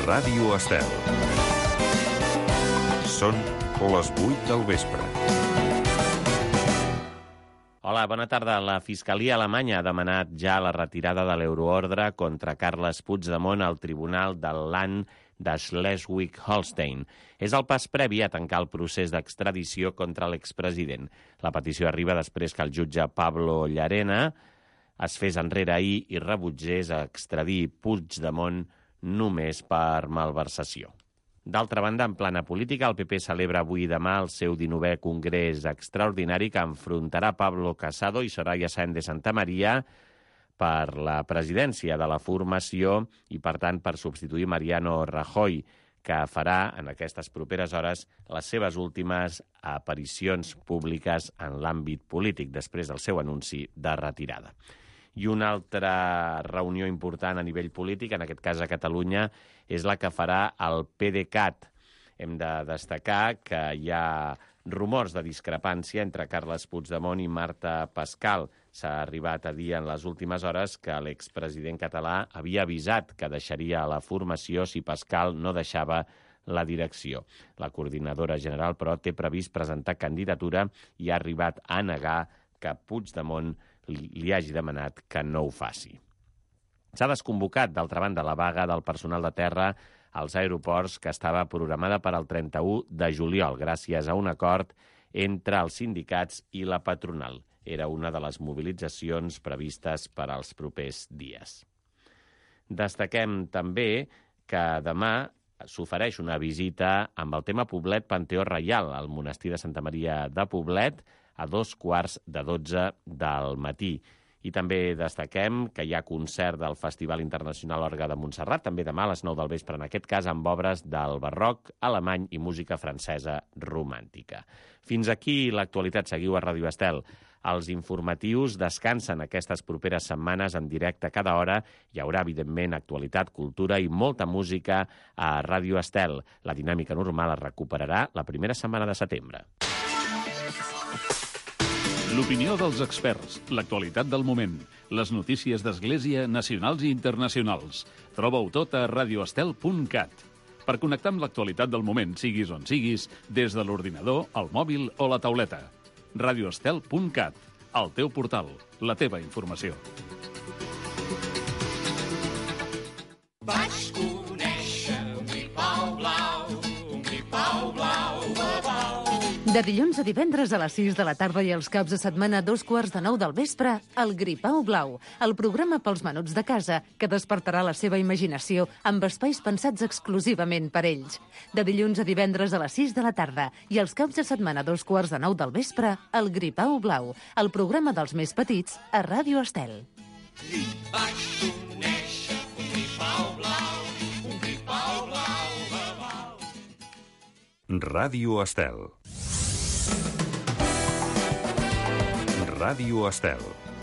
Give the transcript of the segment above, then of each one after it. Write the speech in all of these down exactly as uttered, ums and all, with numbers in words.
Ràdio Estel. Són les vuit del vespre. Hola, bona tarda. La Fiscalia alemanya ha demanat ja la retirada de l'euroordre contra Carles Puigdemont al Tribunal del Land de Schleswig-Holstein. És el pas previ a tancar el procés d'extradició contra l'expresident. La petició arriba després que el jutge Pablo Llarena es fes enrere ahir i rebutgés a extradir Puigdemont només per malversació. D'altra banda, en plana política, el P P celebra avui i demà el seu dinovè congrés extraordinari que enfrontarà Pablo Casado i Soraya Sáenz de Santamaría per la presidència de la formació i, per tant, per substituir Mariano Rajoy, que farà en aquestes properes hores les seves últimes aparicions públiques en l'àmbit polític, després del seu anunci de retirada. I una altra reunió important a nivell polític, en aquest cas a Catalunya, és la que farà el PDeCAT. Hem de destacar que hi ha rumors de discrepància entre Carles Puigdemont i Marta Pascal. S'ha arribat a dir en les últimes hores que l'expresident català havia avisat que deixaria la formació si Pascal no deixava la direcció. La coordinadora general, però, té previst presentar candidatura i ha arribat a negar que Puigdemont li hagi demanat que no ho faci. S'ha desconvocat, d'altra banda, la vaga del personal de terra als aeroports que estava programada per al trenta-u de juliol, gràcies a un acord entre els sindicats i la patronal. Era una de les mobilitzacions previstes per als propers dies. Destaquem també que demà s'ofereix una visita amb el tema Poblet Panteó Reial al monestir de Santa Maria de Poblet a dos quarts de dotze del matí. I també destaquem que hi ha concert del Festival Internacional Orgue de Montserrat, també demà a les nou del vespre, en aquest cas amb obres del barroc, alemany i música francesa romàntica. Fins aquí l'actualitat. Seguiu a Ràdio Estel. Els informatius descansen aquestes properes setmanes en directe cada hora. Hi haurà, evidentment, actualitat, cultura i molta música a Ràdio Estel. La dinàmica normal es recuperarà la primera setmana de setembre. L'opinió dels experts, l'actualitat del moment, les notícies d'Església nacionals i internacionals. Troba-ho tot a radioestel punt cat. Per connectar amb l'actualitat del moment, siguis on siguis, des de l'ordinador, el mòbil o la tauleta. radioestel punt cat, el teu portal, la teva informació. Vaig conèixer un gripau blau, un gripau blau, blau, blau. De dilluns a divendres a les sis de la tarda i els caps de setmana a dos quarts de nou del vespre, el Gripau Blau, el programa pels menuts de casa que despertarà la seva imaginació amb espais pensats exclusivament per ells. De dilluns a divendres a les sis de la tarda i els caps de setmana a dos quarts de nou del vespre, el Gripau Blau, el programa dels més petits a Ràdio Estel. Vaig conèixer un gripau blau, un gripau blau, blau, blau. Ràdio Estel. Ràdio Estel.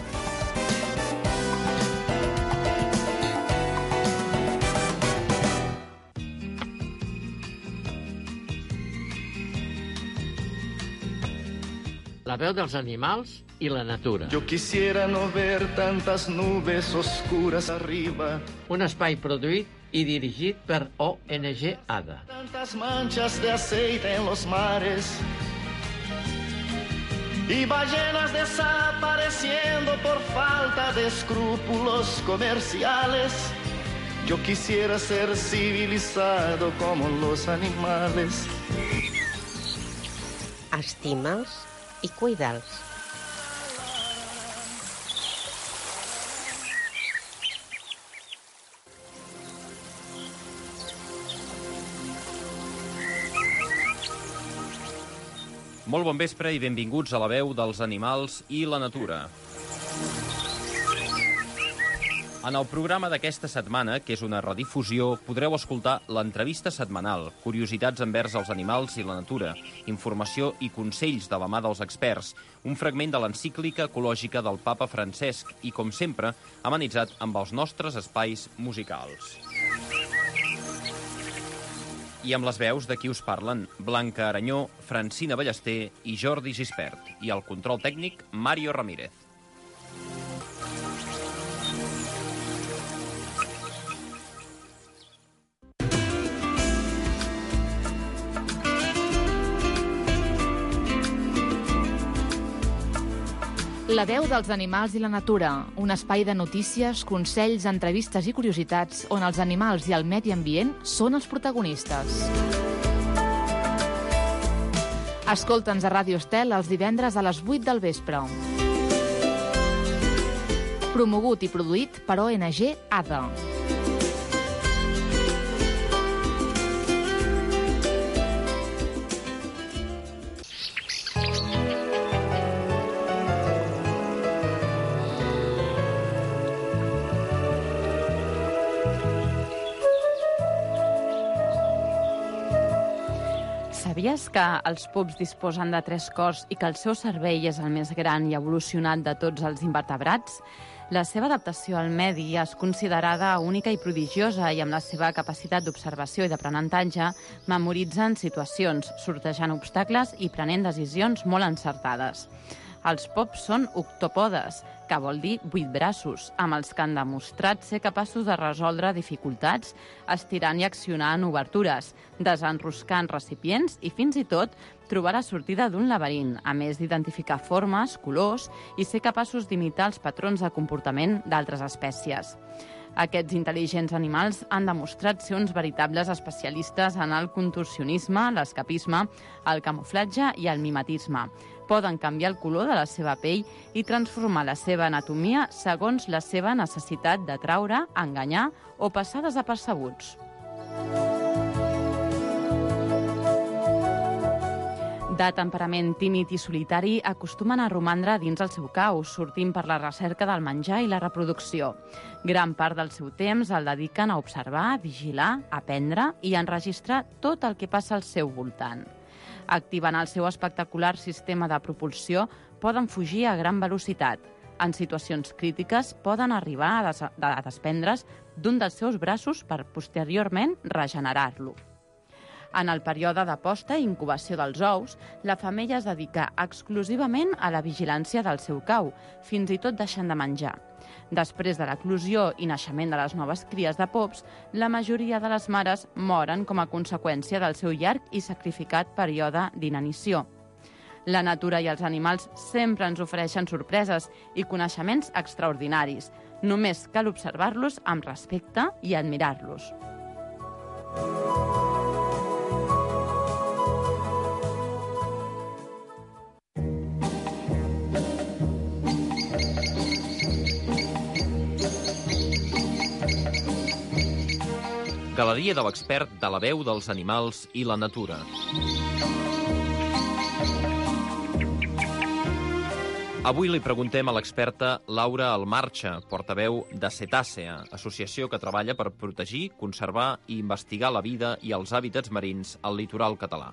La veu dels animals i la natura. Yo quisiera no ver tantas nubes oscuras arriba. Un espai produït i dirigit per O N G Ada. Tantas manchas de aceite en los mares. Y ballenas desapareciendo por falta de escrúpulos comerciales. Yo quisiera ser civilizado como los animales. Estima'ls i cuida'ls. Molt bon vespre i benvinguts a la veu dels animals i la natura. En el programa d'aquesta setmana, que és una redifusió, podreu escoltar l'entrevista setmanal, curiositats envers els animals i la natura, informació i consells de la mà dels experts, un fragment de l'encíclica ecològica del papa Francesc i, com sempre, amenitzat amb els nostres espais musicals. I amb les veus de qui us parlen, Blanca Aranyó, Francina Ballester i Jordi Gispert. I el control tècnic, Mario Ramírez. La veu dels animals i la natura, un espai de notícies, consells, entrevistes i curiositats on els animals i el medi ambient són els protagonistes. Escolta'ns a Ràdio Estel els divendres a les vuit del vespre. Promogut i produït per O N G A D A. Sabies que els pups disposen de tres cors i que el seu cervell és el més gran i evolucionat de tots els invertebrats? La seva adaptació al medi és considerada única i prodigiosa i amb la seva capacitat d'observació i d'aprenentatge memoritzen situacions, sortejant obstacles i prenent decisions molt encertades. Els pups són octopodes, que vol dir vuit braços, amb els que han demostrat ser capaços de resoldre dificultats, estirant i accionant obertures, desenroscant recipients i fins i tot trobar la sortida d'un laberint, a més d'identificar formes, colors i ser capaços d'imitar els patrons de comportament d'altres espècies. Aquests intel·ligents animals han demostrat ser uns veritables especialistes en el contorsionisme, l'escapisme, el camuflatge i el mimetisme. Poden canviar el color de la seva pell i transformar la seva anatomia segons la seva necessitat d'atraure, enganyar o passar desapercebuts. De temperament tímid i solitari, acostumen a romandre dins el seu cau, sortint per la recerca del menjar i la reproducció. Gran part del seu temps el dediquen a observar, vigilar, aprendre i enregistrar tot el que passa al seu voltant. Activant el seu espectacular sistema de propulsió, poden fugir a gran velocitat. En situacions crítiques, poden arribar a, des a desprendre's d'un dels seus braços per posteriorment regenerar-lo. En el període de posta i incubació dels ous, la femella es dedica exclusivament a la vigilància del seu cau, fins i tot deixant de menjar. Després de l'eclosió i naixement de les noves cries de pups, la majoria de les mares moren com a conseqüència del seu llarg i sacrificat període d'inanició. La natura i els animals sempre ens ofereixen sorpreses i coneixements extraordinaris. Només cal observar-los amb respecte i admirar-los. Galeria de l'expert de la veu dels animals i la natura. Avui li preguntem a l'experta Laura Almarcha, portaveu de Cetàcea, associació que treballa per protegir, conservar i investigar la vida i els hàbitats marins al litoral català.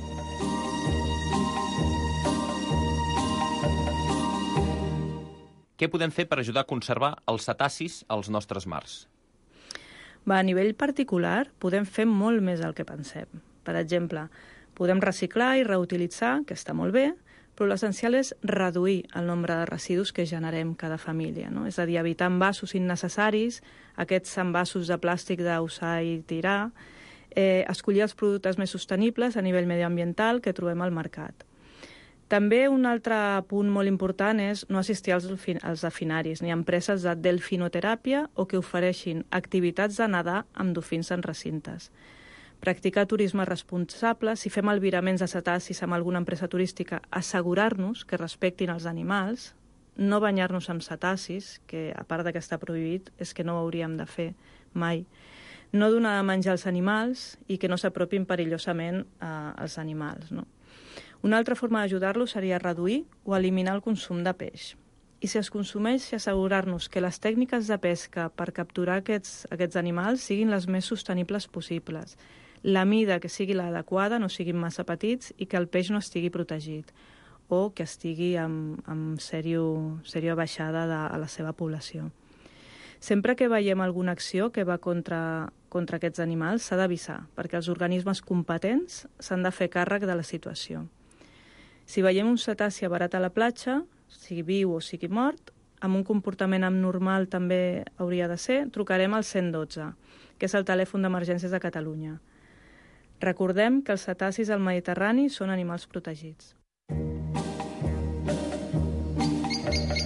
Què podem fer per ajudar a conservar els cetacis als nostres mars? Va, a nivell particular, podem fer molt més del que pensem. Per exemple, podem reciclar i reutilitzar, que està molt bé, però l'essencial és reduir el nombre de residus que generem cada família, no? És a dir, evitar envasos innecessaris, aquests envasos de plàstic d'usar i tirar, eh, escollir els productes més sostenibles a nivell medioambiental que trobem al mercat. També un altre punt molt important és no assistir als, als delfinaris ni a empreses de delfinoteràpia o que ofereixin activitats de nedar amb dofins en recintes. Practicar turisme responsable, si fem albiraments de cetacis amb alguna empresa turística, assegurar-nos que respectin els animals, no banyar-nos amb cetacis, que a part de que està prohibit, és que no ho hauríem de fer mai, no donar de menjar als animals i que no s'apropin perillosament eh, als animals, no? Una altra forma d'ajudar-los seria reduir o eliminar el consum de peix. I si es consumeix, assegurar-nos que les tècniques de pesca per capturar aquests, aquests animals siguin les més sostenibles possibles. La mida que sigui l'adequada, no siguin massa petits i que el peix no estigui protegit o que estigui amb, amb sèrio, sèrio baixada de, a la seva població. Sempre que veiem alguna acció que va contra, contra aquests animals, s'ha d'avisar, perquè els organismes competents s'han de fer càrrec de la situació. Si veiem un cetaci barat a la platja, sigui viu o sigui mort, amb un comportament abnormal també hauria de ser, trucarem al cent dotze, que és el telèfon d'emergències de Catalunya. Recordem que els cetacis al Mediterrani són animals protegits.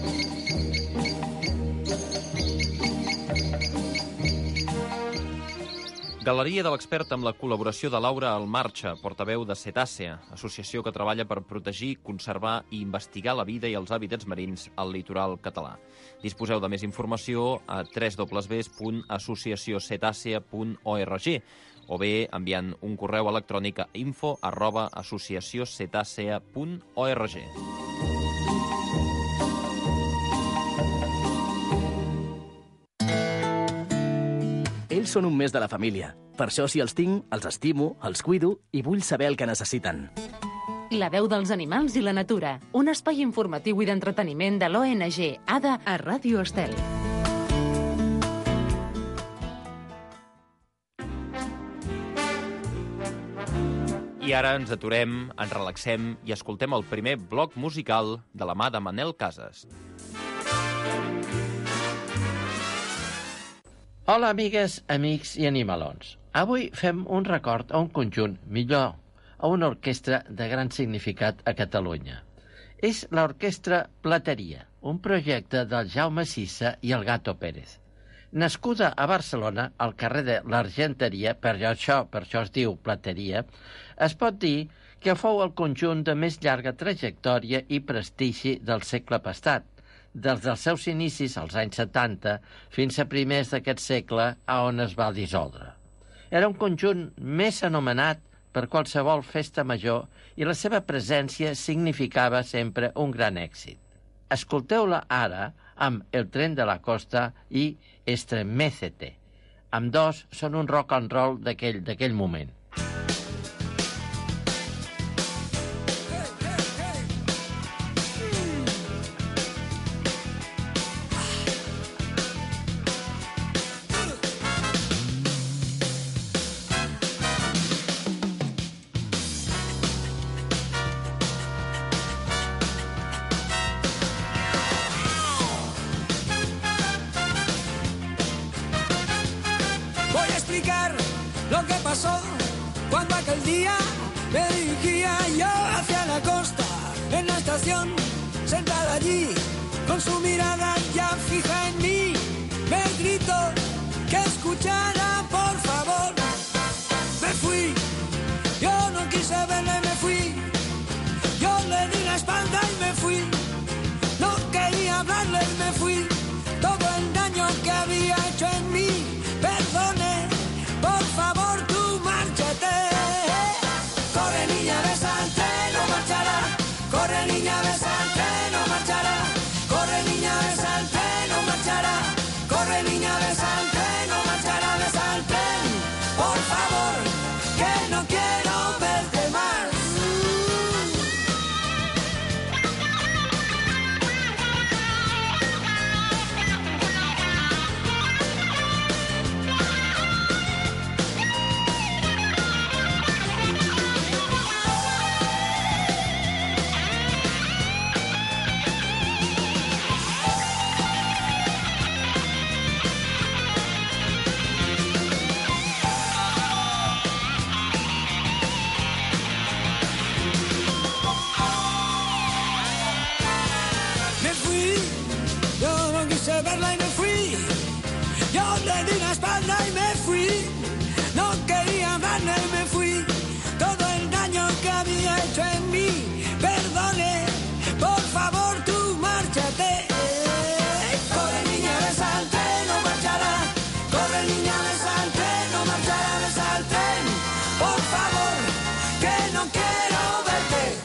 Galeria de l'Expert amb la col·laboració de Laura Almarcha, portaveu de Cetàcea, associació que treballa per protegir, conservar i investigar la vida i els hàbitats marins al litoral català. Disposeu de més informació a w w w punt associació cetàcea punt org o bé enviant un correu electrònic a info arroba associació cetàcea punt org. Ells són un mes de la família. Per això, si els tinc, els estimo, els cuido i vull saber el que necessiten. La veu dels animals i la natura. Un espai informatiu i d'entreteniment de l'O N G A D A a Ràdio Estel. I ara ens aturem, ens relaxem i escoltem el primer bloc musical de la mà de Manel Casas. Hola, amigues, amics i animalons. Avui fem un record a un conjunt, millor, a una orquestra de gran significat a Catalunya. És l'Orquestra Plateria, un projecte del Jaume Sissa i el Gato Pérez. Nascuda a Barcelona, al carrer de l'Argenteria, per això, per això es diu Plateria, es pot dir que fou el conjunt de més llarga trajectòria i prestigi del segle passat, des dels seus inicis, als anys setanta, fins a primers d'aquest segle, a on es va dissoldre. Era un conjunt més anomenat per qualsevol festa major i la seva presència significava sempre un gran èxit. Escolteu-la ara amb El tren de la costa i Estremécete. Ambdós són un rock and roll d'aquell d'aquell moment. Cuando aquel día me dirigía yo hacia la costa, en la estación, sentada allí, con su mirada ya fija en mí, me gritó que escuchara, por favor. Me fui, yo no quise verle, me fui, yo le di la espalda y me fui, no quería hablarle y me fui, todo el daño que había hecho en mí, perdone, por favor tú márchate. Corre niña, besa al tren, no marchará. Corre niña, besa al tren, no marchará. Corre niña, besa al tren, no marchará. Corre niña, besa al tren, no marchará. Besa al tren, por favor, que no quiero verte más. Verla y me fui, yo le di la espalda y me fui, no quería hablarle y me fui, todo el daño que había hecho en mí, perdone, por favor tú márchate. Corre niña, besa al tren, no marchará. Corre niña, besa al tren, no marchará. Besa al tren, por favor, que no quiero verte.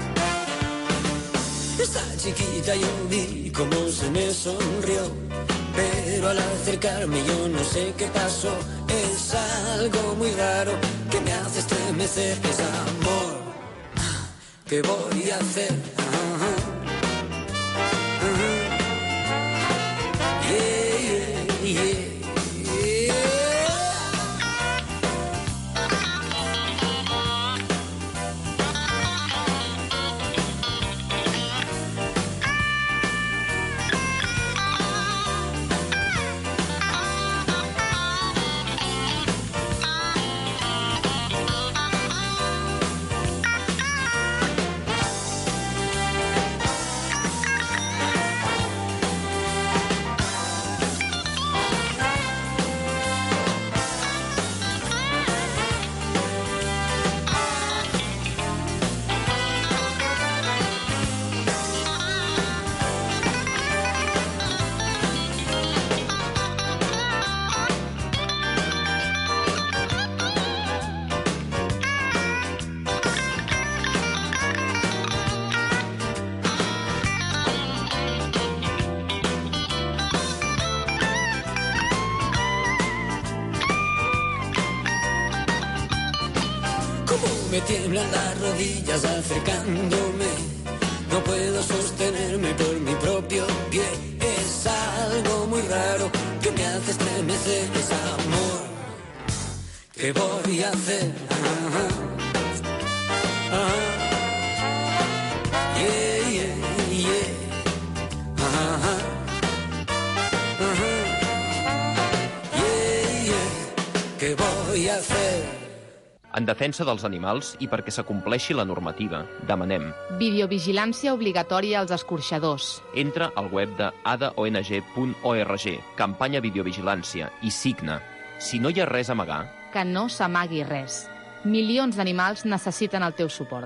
Esa chiquita yo vi cómo se me sonrió pero al acercarme yo no sé qué pasó. Es algo muy raro que me hace estremecer. Es amor, ¿qué voy a hacer? Ajá. Ajá. Yeah, yeah, yeah. Me tiemblan las rodillas acercándome. No puedo sostenerme por mi propio pie. Es algo muy raro que me hace estremecer. Es amor, ¿qué voy a hacer? Ajá. Ajá. Yeah, yeah, yeah. Ajá. Ajá. Yeah, yeah. ¿Qué voy a hacer? En defensa dels animals i perquè s'acompleixi la normativa, demanem videovigilància obligatòria als escorxadors. Entra al web de a d o n g punt org, campanya videovigilància, i signa. Si no hi ha res a amagar... Que no s'amagui res. Milions d'animals necessiten el teu suport.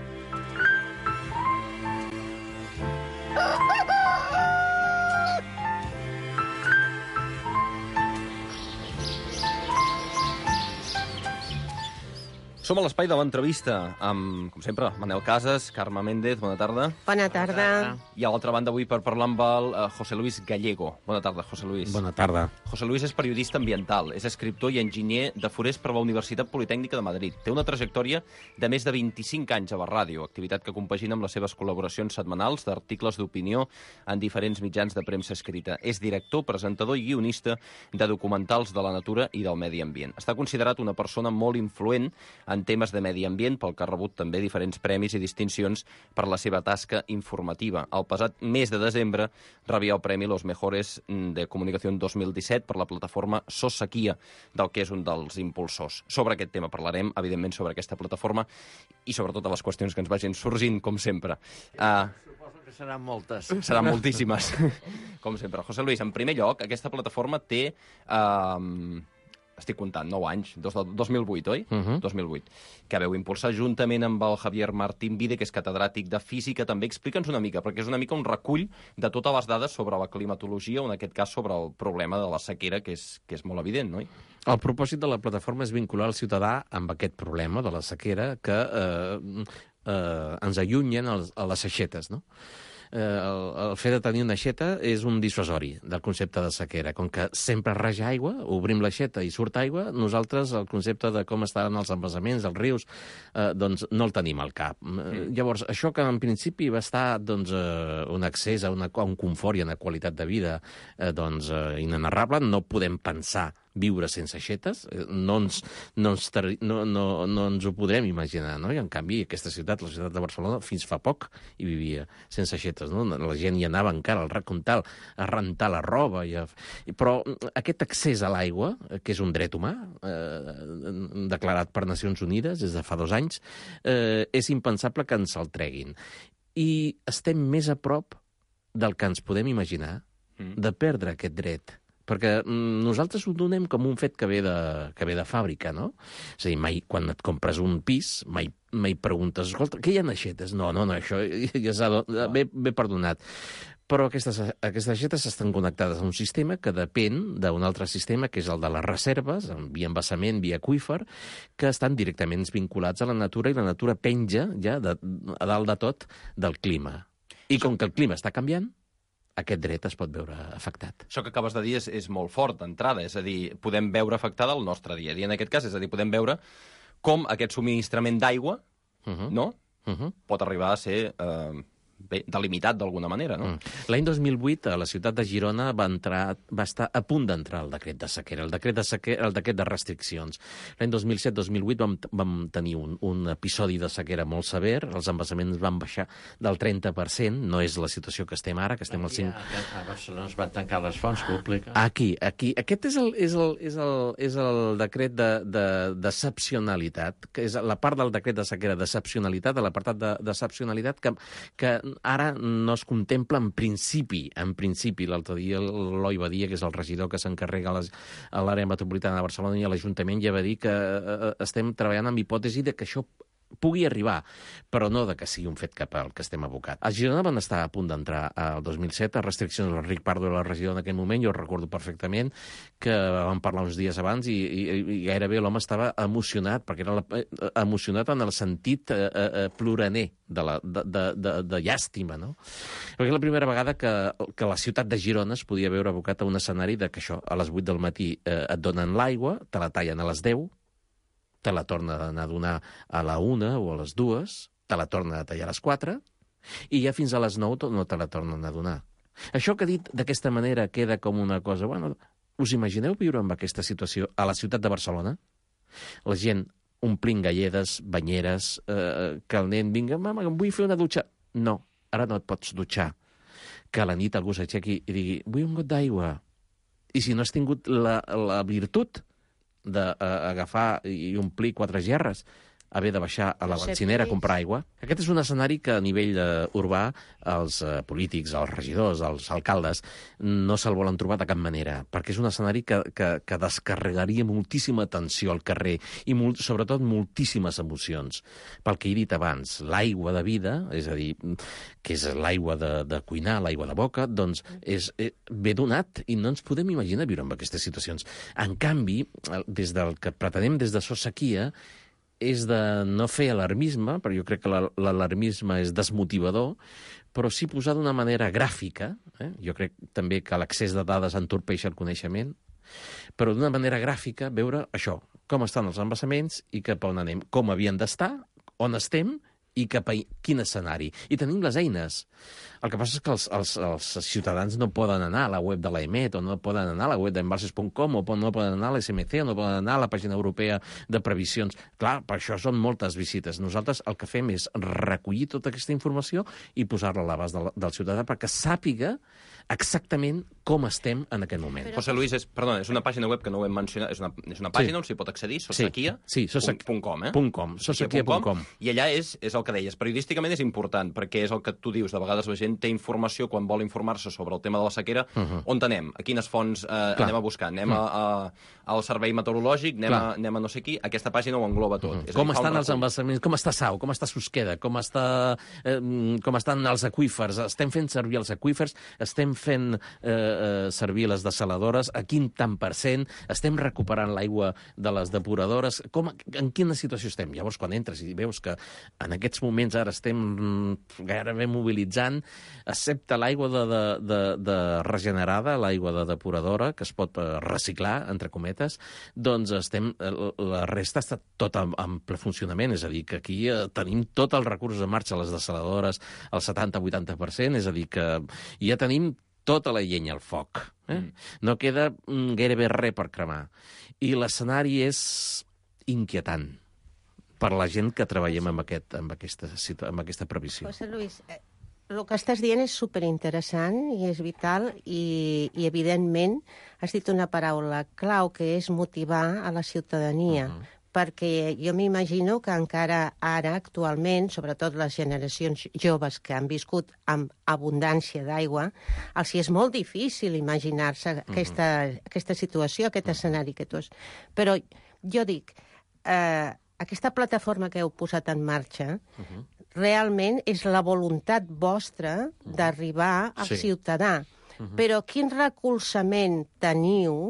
Som a l'espai de l'entrevista amb, com sempre, Manel Casas, Carme Méndez, bona tarda. Bona tarda. I a l'altra banda avui per parlar amb el uh, José Luis Gallego. Bona tarda, José Luis. Bona tarda. José Luis és periodista ambiental, és escriptor i enginyer de forest per la Universitat Politècnica de Madrid. Té una trajectòria de més de vint-i-cinc anys a la ràdio, activitat que compagina amb les seves col·laboracions setmanals d'articles d'opinió en diferents mitjans de premsa escrita. És director, presentador i guionista de documentals de la natura i del medi ambient. Està considerat una persona molt influent en temes de medi ambient, pel que ha rebut també diferents premis i distincions per la seva tasca informativa. El passat mes de desembre rebia el premi Los Mejores de Comunicació dos mil disset per la plataforma Sos Sequia, del que és un dels impulsors. Sobre aquest tema parlarem, evidentment, sobre aquesta plataforma i sobre totes les qüestions que ens vagin sorgint, com sempre. Uh, Suposo que seran moltes. Seran moltíssimes, com sempre. José Luis, en primer lloc, aquesta plataforma té... Uh, estic comptant, nou anys, dos, dos mil vuit, oi? Uh -huh. dos mil vuit. Que veu impulsar juntament amb el Javier Martín Vide, que és catedràtic de física. També explica'ns una mica, perquè és una mica un recull de totes les dades sobre la climatologia, o en aquest cas sobre el problema de la sequera, que és, que és molt evident, no? El propòsit de la plataforma és vincular el ciutadà amb aquest problema de la sequera que eh, eh, ens allunyen els, a les aixetes, no? Eh, el, el fet de tenir una aixeta és un dissuasori del concepte de sequera. Com que sempre raja aigua, obrim l'aixeta i surt aigua, nosaltres el concepte de com estaran els embassaments, els rius, eh, doncs no el tenim al cap. Mm. Llavors, això que en principi va estar doncs, eh, un accés a, una, a un confort i a una qualitat de vida eh, doncs, eh, inenarrable, no podem pensar viure sense aixetes, no ens, no, ens ter, no, no, no ens ho podrem imaginar, no? I en canvi aquesta ciutat, la ciutat de Barcelona, fins fa poc hi vivia sense aixetes, no? La gent hi anava encara al racontal, a rentar la roba, i a... però aquest accés a l'aigua, que és un dret humà, eh, declarat per Nacions Unides des de fa dos anys, eh, és impensable que ens el treguin. I estem més a prop del que ens podem imaginar de perdre aquest dret, perquè nosaltres ho donem com un fet que ve de, que ve de fàbrica, no? És a dir, mai, quan et compres un pis, mai, mai preguntes, escolta, què hi ha aixetes? No, no, no, això ja s'ha ve, ve perdonat. Però aquestes, aquestes aixetes estan connectades a un sistema que depèn d'un altre sistema, que és el de les reserves, via embassament, via aqüífer, que estan directament vinculats a la natura, i la natura penja, ja, de, a dalt de tot, del clima. I com que el clima està canviant, aquest dret es pot veure afectat. Això que acabes de dir és, és molt fort d'entrada, és a dir, podem veure afectada el nostre dia a dia. En aquest cas, és a dir, podem veure com aquest subministrament d'aigua, uh-huh. no? Uh-huh. pot arribar a ser eh, bé, delimitat d'alguna manera, no? Mm. L'any dos mil vuit, a la ciutat de Girona va, entrar, va estar a punt d'entrar el decret de sequera, el decret de, sequera, el decret de restriccions. L'any dos mil set dos mil vuit vam, vam tenir un, un episodi de sequera molt sever, els embassaments van baixar del trenta per cent, no és la situació que estem ara, que estem al cinc... A Barcelona es van tancar les fonts públiques. Aquí, aquí. Aquest és el, és el, és el, és el decret de, de, d'excepcionalitat, que és la part del decret de sequera d'excepcionalitat, de l'apartat de, d'excepcionalitat, que, que ara no es contempla en principi. En principi, l'altre dia l'Eloi Badia, que és el regidor que s'encarrega a, les, a l'àrea metropolitana de Barcelona i a l'Ajuntament, ja va dir que eh, estem treballant amb hipòtesi de que això pugui arribar, però no de que sigui un fet cap al que estem abocat. A Girona van estar a punt d'entrar al dos mil set a restriccions. El Ric Pardo era el regidor en aquell moment, jo recordo perfectament que vam parlar uns dies abans i, i, i gairebé l'home estava emocionat, perquè era la, eh, emocionat en el sentit eh, eh, ploraner de, la, de, de, de, de llàstima, no? Perquè és la primera vegada que, que la ciutat de Girona es podia veure abocat a un escenari de que això, a les vuit del matí eh, et donen l'aigua, te la tallen a les deu, te la tornen a donar a la una o a les dues, te la tornen a tallar a les quatre, i ja fins a les nou no te la tornen a donar. Això que he dit d'aquesta manera queda com una cosa... Bueno, us imagineu viure amb aquesta situació a la ciutat de Barcelona? La gent omplint galledes, banyeres, eh, que el nen vinga, mama, em vull fer una dutxa. No, ara no et pots dutxar. Que a la nit algú s'aixequi i digui, vull un got d'aigua. I si no has tingut la, la virtut d'agafar i omplir quatre gerres, haver de baixar a la bencinera a comprar aigua. Aquest és un escenari que a nivell uh, urbà els uh, polítics, els regidors, els alcaldes no se'l volen trobar de cap manera, perquè és un escenari que, que, que descarregaria moltíssima tensió al carrer i molt, sobretot moltíssimes emocions. Pel que he dit abans, l'aigua de vida, és a dir, que és l'aigua de, de cuinar, l'aigua de boca, doncs és, és ben donat i no ens podem imaginar viure en aquestes situacions. En canvi, des del que pretenem des de Sos Sequia, és de no fer alarmisme, però jo crec que l'alarmisme és desmotivador, però sí posar d'una manera gràfica, eh? Jo crec també que l'accés de dades entorpeix el coneixement, però d'una manera gràfica veure això, com estan els embassaments i cap on anem, com havien d'estar, on estem i cap a quin escenari. I tenim les eines. El que passa és que els, els, els ciutadans no poden anar a la web de l'EMET, o no poden anar a la web d'embalses punt com, o no poden anar a l'S M C, o no poden anar a la pàgina europea de previsions. Clar, per això són moltes visites. Nosaltres el que fem és recollir tota aquesta informació i posar-la a l'abast del, del ciutadà perquè sàpiga exactament com estem en aquest moment. José Luis, és, perdona, és una pàgina web que no ho hem mencionat, és una, és una pàgina sí. on s'hi pot accedir, sossequia sí, sí, punt com, eh? .com, sossequia punt com. I allà és, és el que deies, periodísticament és important, perquè és el que tu dius, de vegades la gent té informació quan vol informar-se sobre el tema de la sequera, uh -huh. on anem, a quines fonts eh, anem a buscar, anem uh -huh. a, a, al servei meteorològic, anem a, anem a no sé qui, aquesta pàgina ho engloba tot. Uh -huh. És com dir, estan els embassaments, com està Sau, com està Susqueda, com, està, eh, com estan els aqüífers, estem fent servir els aqüífers, estem fent eh, servir les desaladores, a quin tant per cent, estem recuperant l'aigua de les depuradores, com, en quina situació estem? Llavors, quan entres i veus que en aquests moments ara estem gairebé mobilitzant, excepte l'aigua de, de, de, de regenerada, l'aigua de depuradora, que es pot reciclar, entre cometes, doncs estem, la resta està tot en, en ple funcionament, és a dir, que aquí eh, tenim tot el recurs en marxa, les desaladores, el setanta vuitanta per cent, és a dir, que ja tenim tota la llenya al foc. Eh? Mm. No queda mm, gairebé res per cremar. I l'escenari és inquietant per la gent que treballem amb, aquest, amb, aquesta, amb aquesta previsió. José Luis, eh, el que estàs dient és superinteressant i és vital i, i evidentment has dit una paraula clau que és motivar a la ciutadania. Uh-huh. Perquè jo m'imagino que encara ara, actualment, sobretot les generacions joves que han viscut amb abundància d'aigua, els és molt difícil imaginar-se uh-huh. aquesta, aquesta situació, aquest uh-huh. escenari que tu has... Però jo dic, eh, aquesta plataforma que heu posat en marxa uh-huh. realment és la voluntat vostra d'arribar al sí. ciutadà. Uh-huh. Però quin recolzament teniu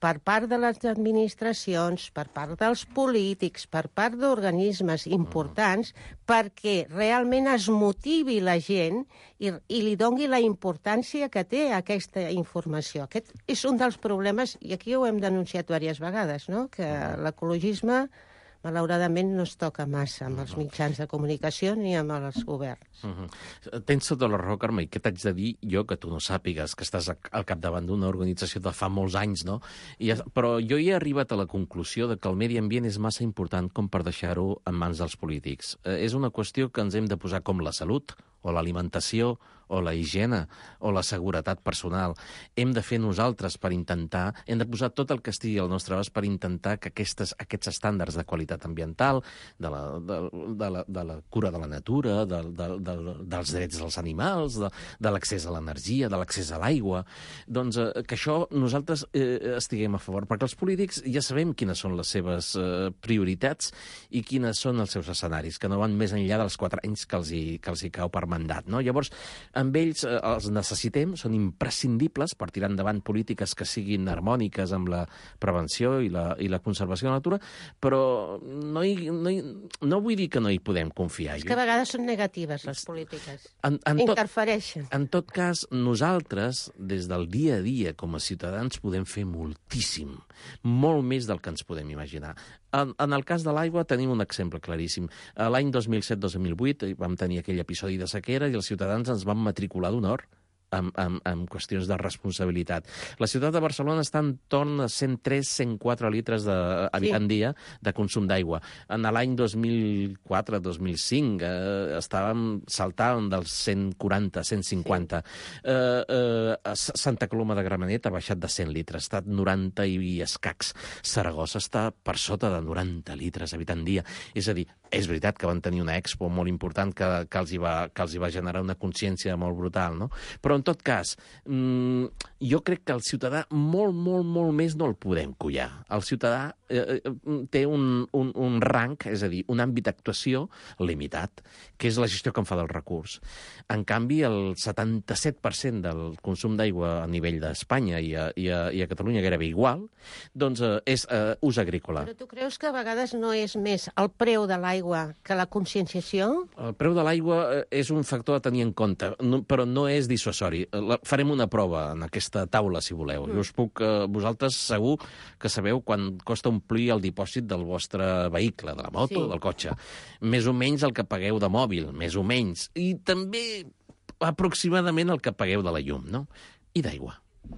per part de les administracions, per part dels polítics, per part d'organismes importants, perquè realment es motivi la gent i, i li doni la importància que té aquesta informació. Aquest és un dels problemes, i aquí ho hem denunciat diverses vegades, no? Que l'ecologisme malauradament no es toca massa amb els mitjans de comunicació ni amb els governs. Uh -huh. Tens tota la raó, Carme, i què t'haig de dir jo, que tu no sàpigues, que estàs al capdavant d'una organització de fa molts anys, no? I, però jo he arribat a la conclusió de que el medi ambient és massa important com per deixar-ho en mans dels polítics. Eh, és una qüestió que ens hem de posar com la salut, o l'alimentació, o la higiene, o la seguretat personal. Hem de fer nosaltres per intentar, hem de posar tot el que estigui al nostre abast per intentar que aquestes, aquests estàndards de qualitat ambiental, de la, de, de la, de la cura de la natura, de, de, de, dels drets dels animals, de, de l'accés a l'energia, de l'accés a l'aigua, doncs eh, que això nosaltres eh, estiguem a favor, perquè els polítics ja sabem quines són les seves eh, prioritats i quines són els seus escenaris, que no van més enllà dels quatre anys que els hi, que els hi cau per mandat, no? Llavors, amb ells eh, els necessitem, són imprescindibles per tirar endavant polítiques que siguin harmòniques amb la prevenció i la, i la conservació de la natura, però no, hi, no, hi, no vull dir que no hi podem confiar. És que a vegades són negatives, les polítiques. En, en Interfereixen. Tot, en tot cas, nosaltres, des del dia a dia, com a ciutadans, podem fer moltíssim, molt més del que ens podem imaginar. En, en el cas de l'aigua tenim un exemple claríssim. L'any dos mil set dos mil vuit vam tenir aquell episodi de sequera i els ciutadans ens van matricular d'honor en, en, en qüestions de responsabilitat. La ciutat de Barcelona està en torn a cent tres a cent quatre litres de, sí. en dia de consum d'aigua. En l'any dos mil quatre dos mil cinc eh, estàvem saltant dels cent quaranta a cent cinquanta. Sí. Eh, eh, Santa Coloma de Gramenet ha baixat de cent litres, està noranta i escacs. Saragossa està per sota de noranta litres habitant dia. És a dir, és veritat que van tenir una expo molt important que, que, els, hi va, que els hi va generar una consciència molt brutal, no? Però, en tot cas, mmm, jo crec que el ciutadà molt, molt, molt més no el podem collar. El ciutadà eh, té un, un, un rang, és a dir, un àmbit d'actuació limitat, que és la gestió que en fa del recurs. En canvi, el setanta-set per cent del consum d'aigua a nivell d'Espanya i, a, i, a, i a Catalunya gairebé igual, doncs eh, és eh, ús agrícola. Però tu creus que a vegades no és més el preu de l'aigua que la conscienciació? El preu de l'aigua és un factor a tenir en compte, no, però no és dissuasori. La, farem una prova en aquesta taula, si voleu. Mm. Jo us puc... Eh, vosaltres segur que sabeu quan costa omplir el dipòsit del vostre vehicle, de la moto, sí. del cotxe. Més o menys el que pagueu de mòbil, més o menys. I també aproximadament el que pagueu de la llum, no? I d'aigua.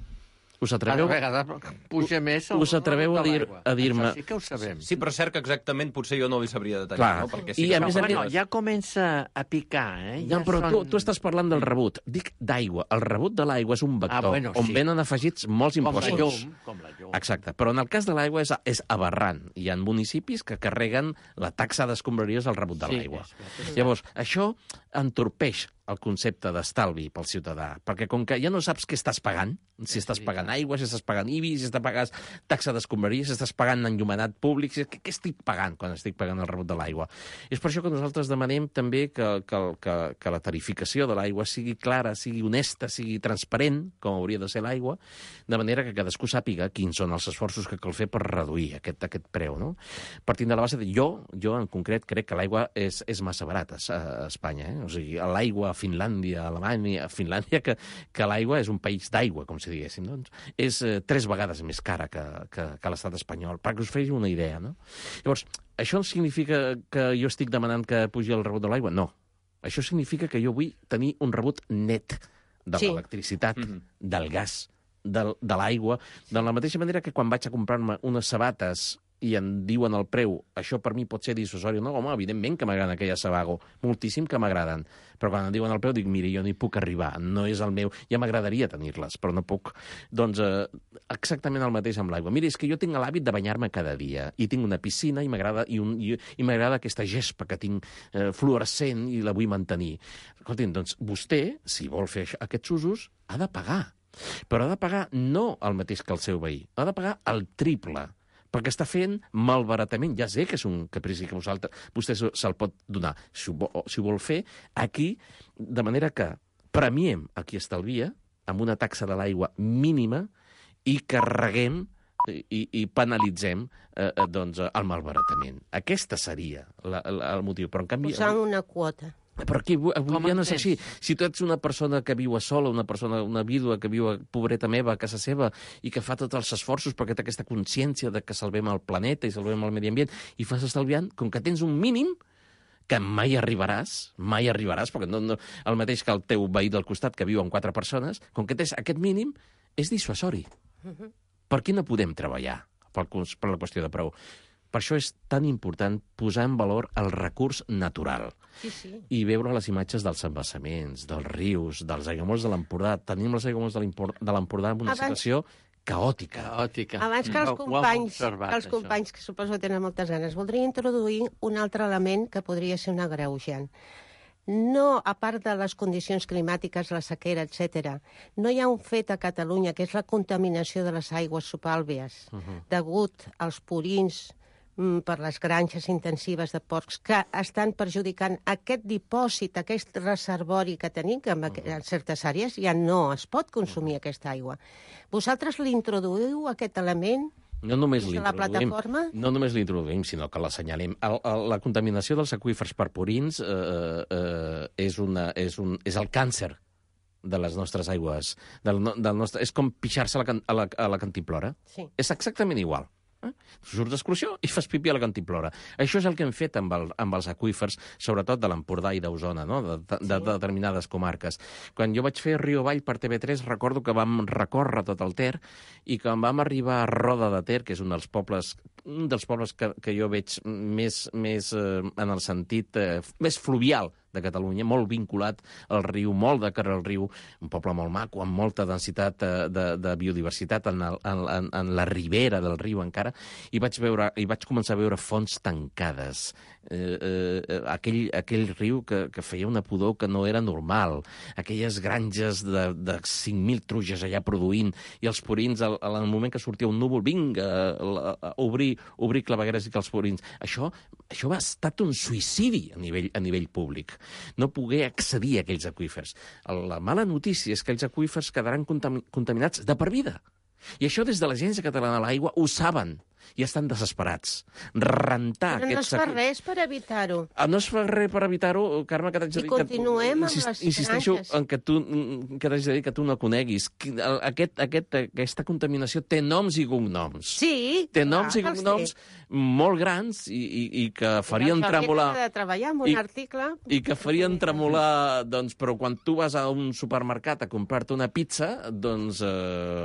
Us atreveu... A vegades puja més el... Us atreveu a dir- a dir-me- Això sí que ho sabem. Sí, però és cert que exactament potser jo no li sabria detallar, Clar. no? Perquè sí I que a fa més a molt més- temps. Ja comença a picar, eh? No, Ja però són- tu, tu estàs parlant del rebut. Dic d'aigua. El rebut de l'aigua és un vector Ah, bueno, on sí. venen afegits molts Com la impostos. llum, com la llum. Exacte. Però en el cas de l'aigua és, és aberrant. Hi ha municipis que carreguen la taxa d'escombraries al rebut de Sí, l'aigua. és- és- Llavors, això entorpeix el concepte d'estalvi pel ciutadà, perquè com que ja no saps què estàs pagant, si estàs pagant aigua, si estàs pagant I B I, si estàs pagant taxa d'escombraries, si estàs pagant enllumenat públic, si, què, què estic pagant quan estic pagant el rebut de l'aigua? És per això que nosaltres demanem també que, que, que, que la tarificació de l'aigua sigui clara, sigui honesta, sigui transparent, com hauria de ser l'aigua, de manera que cadascú sàpiga quins són els esforços que cal fer per reduir aquest, aquest preu, no? Partint de la base de jo, jo en concret crec que l'aigua és, és massa barata a, a Espanya, eh? O sigui, l'aigua a Finlàndia, a Alemanya, a Finlàndia, que, que l'aigua és un país d'aigua, com si diguéssim, doncs, és eh, tres vegades més cara que, que, que l'estat espanyol, perquè us feu una idea, no? Llavors, això significa que jo estic demanant que pugi el rebut de l'aigua? No. Això significa que jo vull tenir un rebut net de Sí. l'electricitat, Mhm. del gas, del, de l'aigua, de la mateixa manera que quan vaig a comprar-me unes sabates i em diuen el preu, això per mi pot ser dissuasori. No, home, evidentment que m'agraden aquelles Sebago, moltíssim que m'agraden, però quan em diuen el preu dic, mira, jo no hi puc arribar, no és el meu, ja m'agradaria tenir-les, però no puc. Doncs eh, exactament el mateix amb l'aigua. Mira, és que jo tinc l'hàbit de banyar-me cada dia, i tinc una piscina, i m'agrada i, un, i, i m'agrada aquesta gespa que tinc eh, fluorescent i la vull mantenir. Escolti'm, doncs vostè, si vol fer això, aquests usos, ha de pagar. Però ha de pagar no el mateix que el seu veí, ha de pagar el triple, perquè està fent malbaratament. Ja sé que és un caprici que vosaltres, vostè se'l pot donar. Si ho, vol, si ho vol fer, aquí, de manera que premiem a qui estalvia amb una taxa de l'aigua mínima i carreguem i, i penalitzem eh, eh, doncs, el malbaratament. Aquesta seria la, la, el motiu. Però, en canvi... Posar una quota. Però aquí avui Com ja no és entens? així. Si tu ets una persona que viu a sola, una persona, una vídua que viu, a, pobreta meva, a casa seva, i que fa tots els esforços perquè té aquesta consciència de que salvem el planeta i salvem el medi ambient, i fas estalviant, com que tens un mínim, que mai arribaràs, mai arribaràs, perquè no, no, el mateix que el teu veí del costat, que viu amb quatre persones, com que tens aquest mínim, és dissuasori. Uh-huh. Per què no podem treballar per, per la qüestió de preu? Per això és tan important posar en valor el recurs natural. Sí, sí. I veure les imatges dels embassaments, dels rius, dels aiguamolls de l'Empordà. Tenim els aiguamolls de l'Empor- de l'Empordà en una Abans- situació caòtica. Caòtica. Abans que els Ho- ho hem companys, observat, que els això. companys que suposo que tenen moltes ganes, voldria introduir un altre element que podria ser un agreujant. No, a part de les condicions climàtiques, la sequera, etcètera, no hi ha un fet a Catalunya, que és la contaminació de les aigües subàlvies, Uh-huh. degut als purins mm, per les granges intensives de porcs, que estan perjudicant aquest dipòsit, aquest reservori que tenim, que en, aqu- en certes àrees ja no es pot consumir aquesta aigua. Vosaltres l'introduïu, aquest element? No només Des de la l'introduïm, plataforma? no només l'introduïm, sinó que l'assenyalem. El, el, la contaminació dels aqüífers per purins eh, eh, és, una, és, un, és el càncer de les nostres aigües. Del, no- del nostre, és com pixar-se a la, can- a la, a la cantimplora. Sí. És exactament igual. Eh? Surts d'excursió i fas pipí a la cantimplora. Això és el que hem fet amb, el, amb els aqüífers, sobretot de l'Empordà i d'Osona, no? de, de, de, de determinades comarques. Quan jo vaig fer Rio Avall per T V tres, recordo que vam recórrer tot el Ter i quan vam arribar a Roda de Ter, que és un dels pobles, un dels pobles que, que jo veig més, més eh, en el sentit eh, més fluvial de Catalunya, molt vinculat al riu, molt de cara al riu, un poble molt maco, amb molta densitat eh, de, de biodiversitat en, el, en, en, en la ribera del riu encara, i vaig, veure, i vaig començar a veure fonts tancades. Eh, eh, aquell, aquell riu que, que feia una pudor que no era normal, aquelles granges de, de cinc mil truges allà produint, i els purins, al, al moment que sortia un núvol, vinga, a, a obrir, obrir clavegueres i que els purins... Això, això va estat un suïcidi a nivell, a nivell públic. No poder accedir a aquells aqüífers. La mala notícia és que els aqüífers quedaran contami- contaminats de per vida. I això des de l'Agència Catalana de l'Aigua ho saben i estan desesperats. Rentar Però no es aquests fa aqüífers... res per evitar-ho. Ah, no es fa res per evitar-ho, Carme, que t'haig de I dir... continuem amb insist, les Insisteixo granges. en que tu, que t'haig de dir que tu no coneguis. Qui- el- Aquest, aquest, aquesta contaminació té noms i cognoms. Sí, Té clar noms i que els cognoms molt grans i, i, i que farien Això tremolar... de treballar amb un I- article... I que farien tremolar, doncs, però quan tu vas a un supermercat a comprar-te una pizza, doncs eh,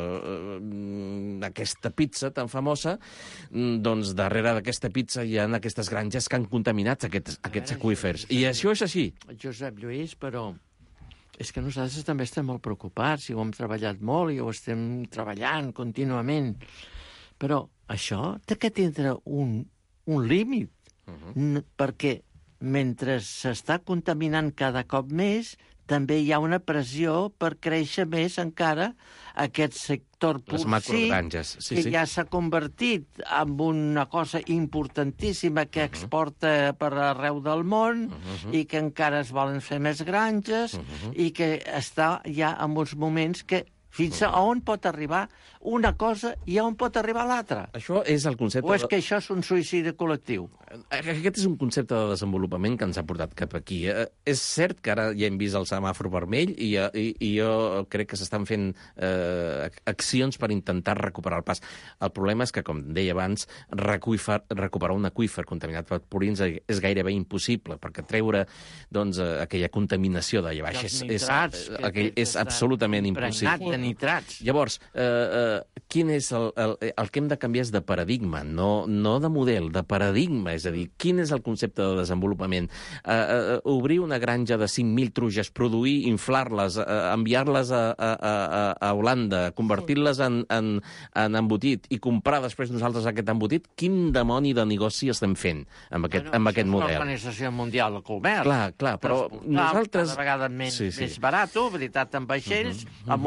eh, aquesta pizza tan famosa, mm, doncs darrere d'aquesta pizza hi ha aquestes granges que han contaminat aquests, aquests aqüífers. I això és així. Josep Lluís, però és que nosaltres també estem molt preocupats i ho hem treballat molt i ho estem treballant contínuament. Però això té que tindre un, un límit, uh-huh. N- perquè mentre s'està contaminant cada cop més, també hi ha una pressió per créixer més encara aquest sector Les porcí, macrogranges, sí, que sí. ja s'ha convertit en una cosa importantíssima que exporta per arreu del món Uh-huh. i que encara es volen fer més granges Uh-huh. i que està ja en uns moments que fins a on pot arribar una cosa i a on pot arribar l'altra. Això és el concepte... O és de- que això és un suïcidi col·lectiu? Aquest és un concepte de desenvolupament que ens ha portat cap aquí. Eh, és cert que ara ja hem vist el semàfor vermell i, eh, i, i jo crec que s'estan fent eh, ac- accions per intentar recuperar el pas. El problema és que, com deia abans, recuífer, recuperar un aqüífer contaminat per purins és gairebé impossible, perquè treure doncs, eh, aquella contaminació d'allà baix és, és, nitrats, que aquell, és està absolutament impregnat impossible. de nitrats. Llavors, eh, eh, quin és el, el, el que hem de canviar és de paradigma, no, no de model, de paradigma, és a dir, quin és el concepte de desenvolupament? Eh, eh, obrir una granja de cinc mil truges, produir, inflar-les, eh, enviar-les a, a, a, a Holanda, convertir-les en, en, en embotit i comprar després nosaltres aquest embotit, quin demoni de negoci estem fent amb aquest, Bueno, amb això aquest és model? l'Organització Mundial del Comerç. Clar, clar, però Transportar nosaltres... cada vegada més, Sí, sí. més barat, veritat, amb vaixells, Uh-huh, uh-huh. amunt i avall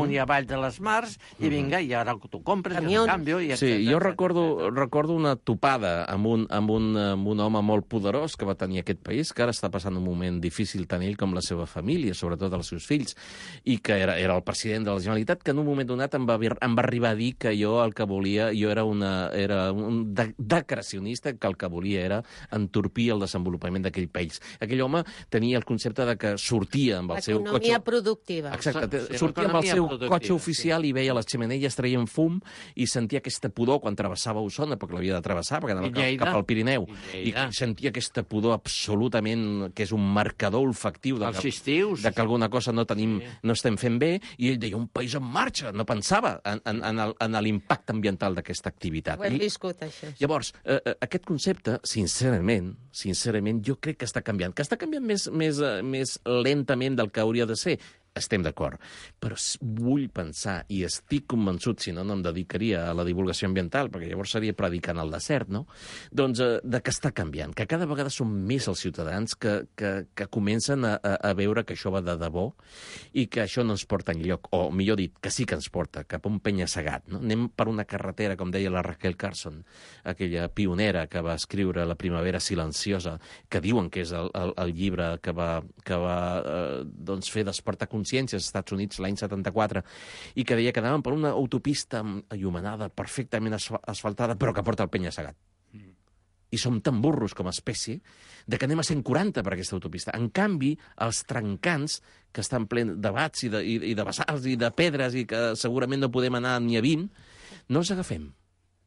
vall de les Mars, i vinga, i ara tu compres, i el canvio... I sí, jo recordo, recordo una topada amb un, amb, un, amb un home molt poderós que va tenir aquest país, que ara està passant un moment difícil tant ell com la seva família, sobretot els seus fills, i que era, era el president de la Generalitat, que en un moment donat em va, em va arribar a dir que jo el que volia, jo era, una, era un de, decrecionista, que el que volia era entorpir el desenvolupament d'aquell país. Aquell home tenia el concepte de que sortia amb el seu cotxe... L'economia productiva. Exacte, sí, sortia amb el seu productiva, cotxe oficial sí. I veia les xemeneies traient fum i sentia aquesta pudor quan travessava Osona, perquè l'havia de travessar, perquè anava cap, cap al Pirineu. I, I sentia aquesta pudor absolutament, que és un marcador olfactiu de que, de que alguna cosa no tenim, sí. no estem fent bé, i ell deia, un país en marxa, no pensava en, en, en l'impacte ambiental d'aquesta activitat. Ho hem viscut, això. Llavors, eh, aquest concepte, sincerament, sincerament, jo crec que està canviant, que està canviant més, més, més lentament del que hauria de ser. Estem d'acord, però vull pensar, i estic convençut, si no, no em dedicaria a la divulgació ambiental, perquè llavors seria predicant al desert, no? Doncs eh, de que està canviant, que cada vegada són més els ciutadans que, que, que comencen a, a veure que això va de debò i que això no ens porta enlloc, o millor dit, que sí que ens porta cap a un penya-segat, no? Anem per una carretera, com deia la Raquel Carson, aquella pionera que va escriure La primavera silenciosa, que diuen que és el, el, el llibre que va, que va eh, doncs fer despertar consciència als Estats Units l'any setanta-quatre, i que deia que anàvem per una autopista enllumenada, perfectament asfaltada, però que porta el penya-segat. Mm. I som tan burros com a espècie de que anem a cent quaranta per aquesta autopista. En canvi, els trencants, que estan plens de bats i de, i, i de bassals i de pedres i que segurament no podem anar ni a vint, no els agafem.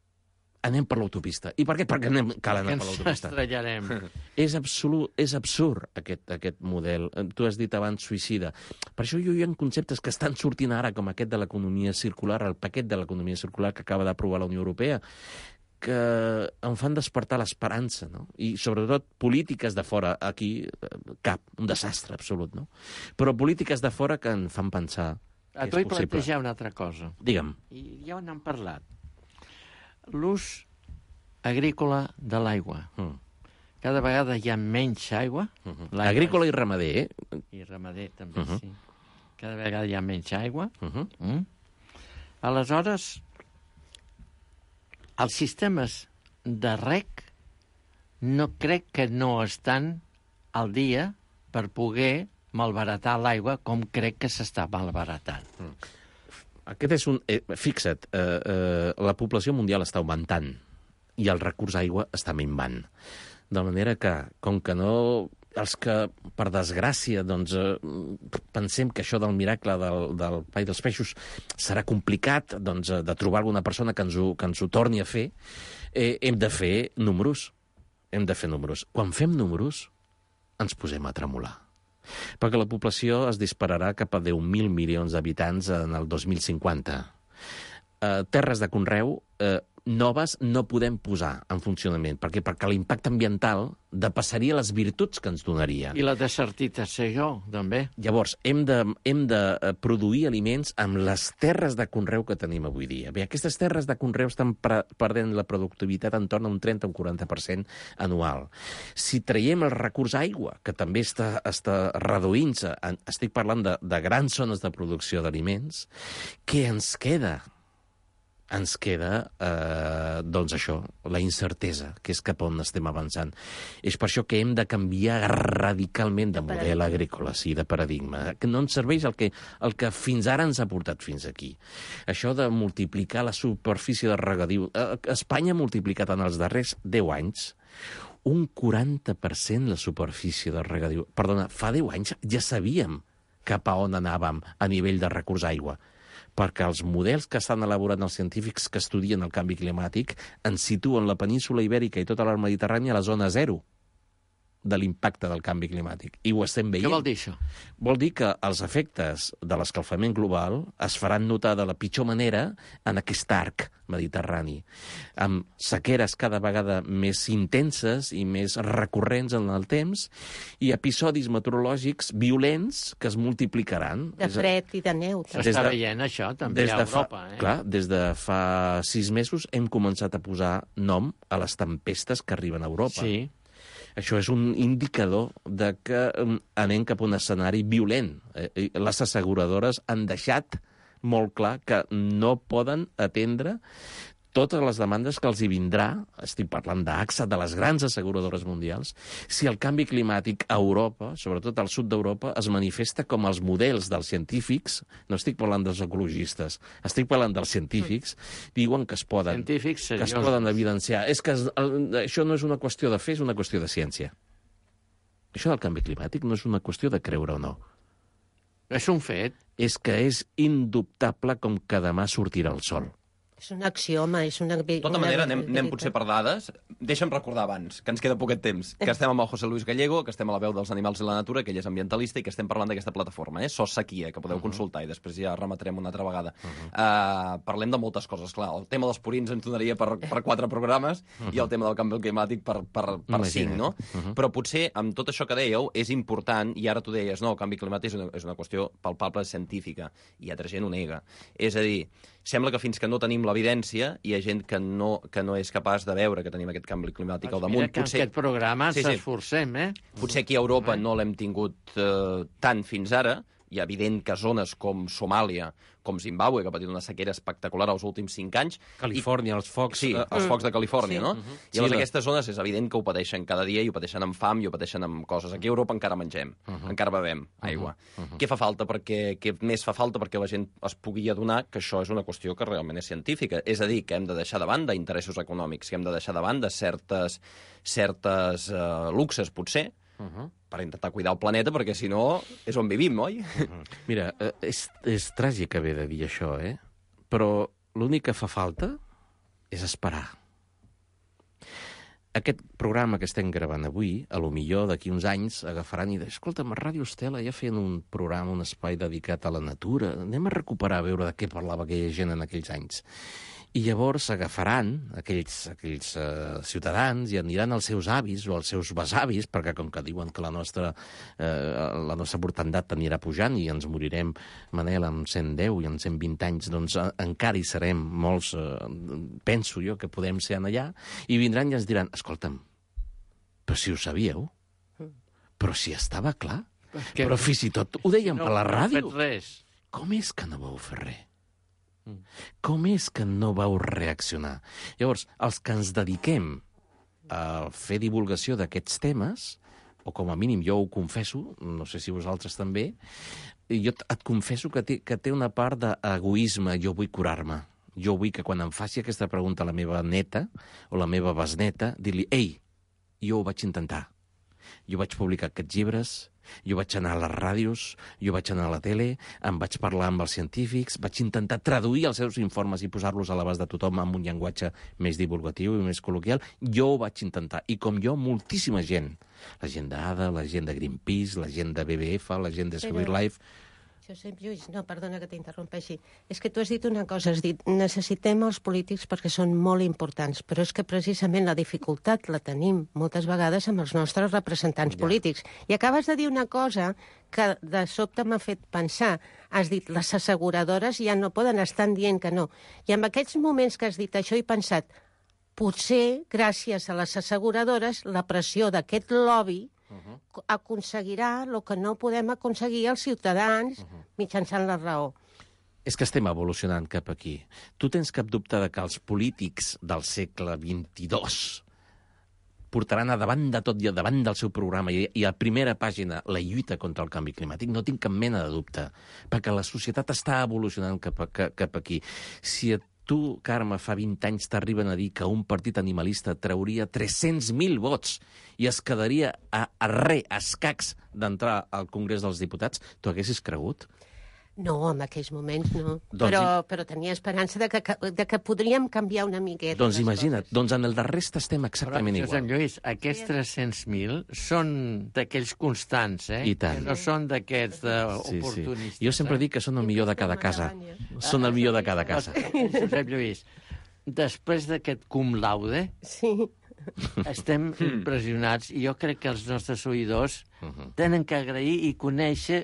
Anem per l'autopista. I per què? Perquè anem, cal anar per l'autopista. Ens estrellarem. És, absolut, és absurd, aquest, aquest model. Tu has dit abans suïcida. Per això hi ha conceptes que estan sortint ara, com aquest de l'economia circular, el paquet de l'economia circular que acaba d'aprovar la Unió Europea, que em fan despertar l'esperança, no? I sobretot polítiques de fora, aquí cap, un desastre absolut, no? Però polítiques de fora que en fan pensar que és possible. A tu hi plantejar una altra cosa. Digue'm. I ja n'hem parlat. L'ús agrícola de l'aigua. Mm. Cada vegada hi ha menys aigua. Uh -huh. Agrícola i ramader, eh? I ramader, també, uh -huh. sí. Cada vegada hi ha menys aigua. Uh -huh. mm. Aleshores, els sistemes de reg no crec que no estan al dia per poder malbaratar l'aigua com crec que s'està malbaratant. Mm. Aquest és un... Eh, fixa't, eh, eh, la població mundial està augmentant i el recurs aigua està minvant. De manera que, com que no... Els que, per desgràcia, doncs, eh, pensem que això del miracle del, del Pall dels Peixos serà complicat, doncs, de trobar alguna persona que ens ho, que ens ho torni a fer, eh, hem de fer números. Hem de fer números. Quan fem números, ens posem a tremolar. Perquè la població es dispararà cap a deu mil milions d'habitants en el dos mil cinquanta. Eh, terres de conreu eh, noves no podem posar en funcionament. Per què? Perquè l'impacte ambiental depassaria les virtuts que ens donaria. I la desertització, també. Llavors, hem de, hem de produir aliments amb les terres de conreu que tenim avui dia. Bé, aquestes terres de conreu estan perdent la productivitat en torn a un trenta o un quaranta per cent anual. Si traiem el recurs aigua, que també està, està reduint-se, estic parlant de, de grans zones de producció d'aliments, què ens queda? Ens queda, eh, doncs això, la incertesa, que és cap on estem avançant. És per això que hem de canviar radicalment de model agrícola, sí, de paradigma, que no ens serveix el que, el que fins ara ens ha portat fins aquí. Això de multiplicar la superfície de regadiu... Eh, Espanya ha multiplicat en els darrers deu anys un quaranta per cent la superfície de regadiu. Perdona, fa deu anys ja sabíem cap a on anàvem a nivell de recurs aigua, perquè els models que estan elaborant els científics que estudien el canvi climàtic ens situen la península Ibèrica i tota l'art mediterrània a la zona zero de l'impacte del canvi climàtic. I ho estem veient. Què vol dir això? Vol dir que els efectes de l'escalfament global es faran notar de la pitjor manera en aquest arc mediterrani, amb sequeres cada vegada més intenses i més recurrents en el temps i episodis meteorològics violents que es multiplicaran. De fred i de neu. S'està de, veient això, també, a Europa. Fa, eh? Clar, des de fa sis mesos hem començat a posar nom a les tempestes que arriben a Europa. Sí. Això és un indicador de que anem cap a un escenari violent. Les asseguradores han deixat molt clar que no poden atendre totes les demandes que els hi vindrà, estic parlant d'AXA, de les grans asseguradores mundials, si el canvi climàtic a Europa, sobretot al sud d'Europa, es manifesta com els models dels científics, no estic parlant dels ecologistes, estic parlant dels científics, diuen que es poden, científics que es seriosos. poden evidenciar. És que es, el, això no és una qüestió de fer, és una qüestió de ciència. Això del canvi climàtic no és una qüestió de creure o no. És un fet. És que és indubtable com que demà sortirà el sol. És un axioma, és una... De tota manera, anem, anem potser per dades. Deixa'm recordar abans, que ens queda poquet temps, que estem amb el José Luis Gallego, que estem a la veu dels animals i la natura, que ell és ambientalista, i que estem parlant d'aquesta plataforma, eh? Sos Sequia, que podeu uh -huh. consultar, i després ja remetrem una altra vegada. Uh -huh. uh, parlem de moltes coses, clar. El tema dels purins ens donaria per, per quatre programes, uh -huh. i el tema del canvi climàtic per, per, per cinc, no? Uh -huh. Però potser, amb tot això que dèieu, és important, i ara tu deies, no, el canvi climàtic és una, és una qüestió palpable científica, i altra gent ho nega. És a dir, sembla que fins que no tenim l'evidència hi ha gent que no, que no és capaç de veure que tenim aquest canvi climàtic al damunt. Mira que potser... en aquest programa sí, sí. s'esforcem, eh? Potser aquí a Europa no l'hem tingut eh, tant fins ara. Hi ha evident que zones com Somàlia, com Zimbàbue, que ha patit una sequera espectacular els últims cinc anys... Califòrnia, els focs... Sí, els focs de Califòrnia, sí. no? Uh -huh. I llavors sí, aquestes zones és evident que ho pateixen cada dia, i ho pateixen amb fam, i ho pateixen amb coses. Aquí a Europa encara mengem, uh -huh. encara bevem aigua. Uh -huh. Uh -huh. Què fa falta? Perquè, què més fa falta perquè la gent es pugui adonar que això és una qüestió que realment és científica? És a dir, que hem de deixar de banda interessos econòmics, que hem de deixar de banda certes, certes uh, luxes, potser, Uh -huh. per intentar cuidar el planeta, perquè si no és on vivim, oi? Uh -huh. Mira, és, és tràgic haver de dir això, eh? Però l'únic que fa falta és esperar. Aquest programa que estem gravant avui, a lo millor d'aquí uns anys agafaran i diran, escolta'm, a Ràdio Estela ja feien un programa, un espai dedicat a la natura, anem a recuperar a veure de què parlava aquella gent en aquells anys. I llavors agafaran aquells, aquells uh, ciutadans i aniran als seus avis o als seus besavis, perquè com que diuen que la nostra, uh, la nostra mortandat anirà pujant i ens morirem, Manel, amb cent deu i amb cent vint anys, doncs uh, encara hi serem molts, uh, penso jo, que podem ser allà, i vindran i ens diran, escolta'm, però si ho sabíeu, però si estava clar, Perquè... però fins i tot ho dèiem no, per la ràdio. No res. Com és que no vau fer res? Com és que no vau reaccionar? Llavors, els que ens dediquem a fer divulgació d'aquests temes, o com a mínim jo ho confesso, no sé si vosaltres també, jo et confesso que té, que té una part d'egoisme, jo vull curar-me. Jo vull que quan em faci aquesta pregunta la meva neta o la meva besneta, dir-li, ei, jo ho vaig intentar. Jo vaig publicar aquests llibres, jo vaig anar a les ràdios, jo vaig anar a la tele, em vaig parlar amb els científics, vaig intentar traduir els seus informes i posar-los a l'abast de tothom amb un llenguatge més divulgatiu i més col·loquial. Jo ho vaig intentar. I com jo, moltíssima gent. La gent d'A D A, la gent de Greenpeace, la gent de B B F, la gent de Seguir Life... Josep Lluís, no, perdona que t'interrompeixi. És que tu has dit una cosa, has dit, necessitem els polítics perquè són molt importants, però és que precisament la dificultat la tenim moltes vegades amb els nostres representants ja. polítics. I acabes de dir una cosa que de sobte m'ha fet pensar. Has dit, les asseguradores ja no poden, estar dient que no. I en aquests moments que has dit això he pensat, potser, gràcies a les asseguradores, la pressió d'aquest lobby Uh-huh. aconseguirà el que no podem aconseguir els ciutadans uh-huh. mitjançant la raó. És que estem evolucionant cap aquí. Tu tens cap dubte de que els polítics del segle vint-i-dos portaran a davant de tot i a davant del seu programa i, i a primera pàgina la lluita contra el canvi climàtic? No tinc cap mena de dubte, perquè la societat està evolucionant cap, a, cap, cap aquí. Si et tu, Carme, fa vint anys t'arriben a dir que un partit animalista trauria tres-cents mil vots i es quedaria a, a re, a escacs d'entrar al Congrés dels Diputats, tu haguessis cregut? No, en aquells moments no. Doncs, però, però tenia esperança de que, de que podríem canviar una miqueta. Doncs imagina't, doncs en el de resta estem exactament però, igual. Josep Lluís, aquests tres-cents mil són d'aquells constants, eh? I tant. Que no són d'aquests oportunistes. Sí, sí. Jo sempre eh? dic que són el millor de cada casa. Són el millor de cada casa. Josep Lluís, després d'aquest cum laude, sí. estem impressionats i jo crec que els nostres oïdors uh-huh. tenen que agrair i conèixer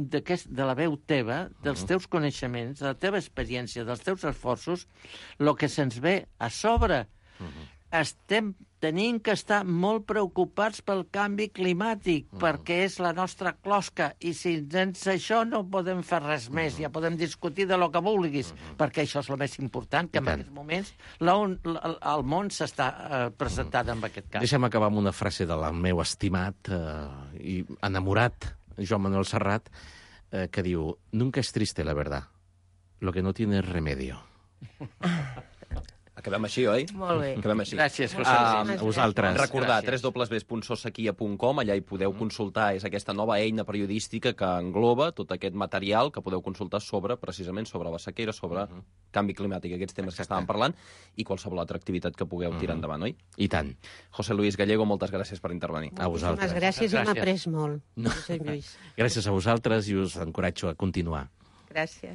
de la veu teva, dels uh-huh. teus coneixements, de la teva experiència, dels teus esforços, el que se'ns ve a sobre. Uh-huh. Estem tenim que estar molt preocupats pel canvi climàtic, mm. perquè és la nostra closca, i si sense això no podem fer res mm. més, ja podem discutir de lo que vulguis, mm. perquè això és el més important, que en aquests moments la un, la, el món s'està eh, presentant mm. en aquest cas. Deixa'm acabar amb una frase del meu estimat eh, i enamorat Joan Manuel Serrat, eh, que diu: nunca es triste la verdad, lo que no tiene remedio. Acabem així, oi? Molt bé. Acabem així. Gràcies, José. Uh, A vosaltres. Recordar, w w w punt sosakia punt com, allà hi podeu consultar, és aquesta nova eina periodística que engloba tot aquest material que podeu consultar sobre, precisament, sobre la sequera, sobre uh -huh. canvi climàtic, aquests temes Exacte. que estàvem parlant, i qualsevol altra activitat que pugueu tirar uh -huh. endavant, oi? I tant. José Luis Gallego, moltes gràcies per intervenir. A vosaltres. Moltes gràcies, i m'ha après molt. No. Gràcies a vosaltres i us encoratjo a continuar. Gràcies.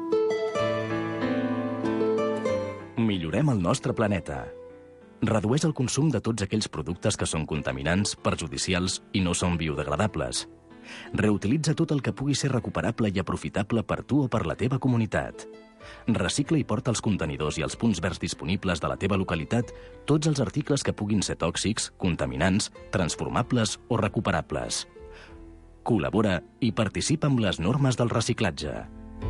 Millorem el nostre planeta. Redueix el consum de tots aquells productes que són contaminants, perjudicials i no són biodegradables. Reutilitza tot el que pugui ser recuperable i aprofitable per tu o per la teva comunitat. Recicla i porta als contenidors i als punts verds disponibles de la teva localitat tots els articles que puguin ser tòxics, contaminants, transformables o recuperables. Col·labora i participa amb les normes del reciclatge.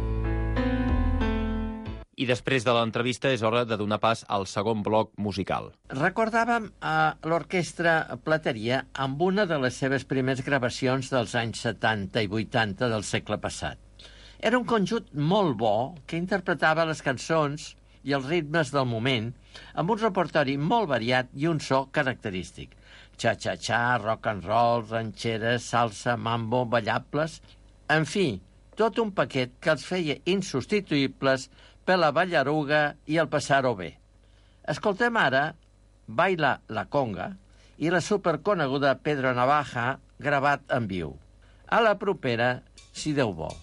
I després de l'entrevista és hora de donar pas al segon bloc musical. Recordàvem a l'orquestra Plateria amb una de les seves primeres gravacions dels anys setanta i vuitanta del segle passat. Era un conjunt molt bo que interpretava les cançons i els ritmes del moment amb un repertori molt variat i un so característic. Cha-cha-cha, rock and roll, ranxeres, salsa, mambo, ballables... En fi, tot un paquet que els feia insubstituïbles per la ballaruga i el passar-ho bé. Escoltem ara Baila la conga i la superconeguda Pedro Navaja gravat en viu. A la propera, si Déu vol.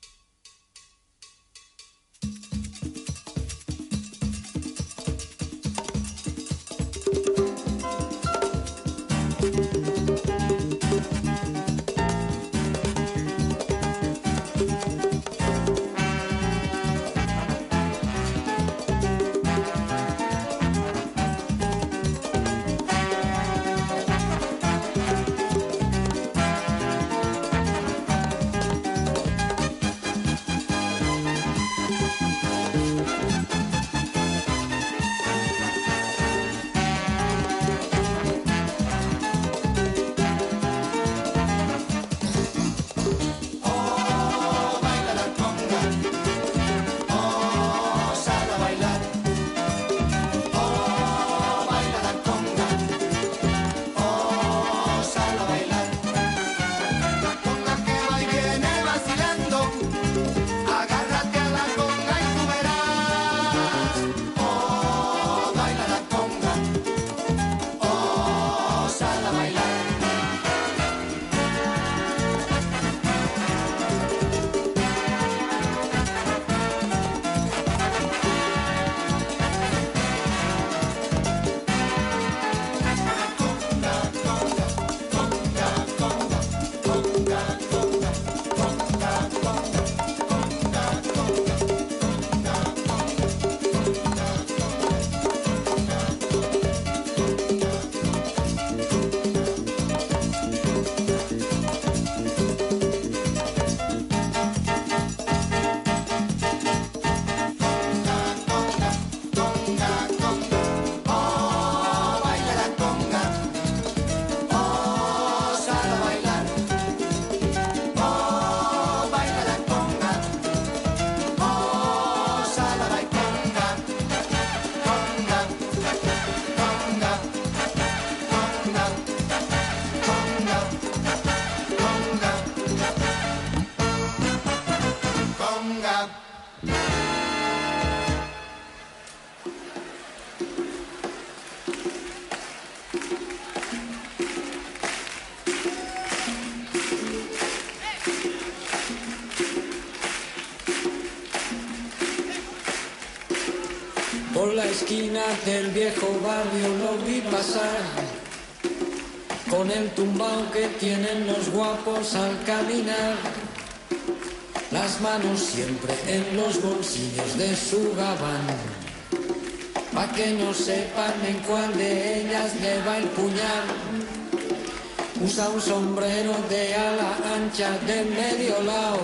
Por la esquina del viejo barrio lo vi pasar, con el tumbao que tienen los guapos al caminar, las manos siempre en los bolsillos de su gabán. pa' que no sepan en cuál de ellas le va el puñal. Usa un sombrero de ala ancha de medio lado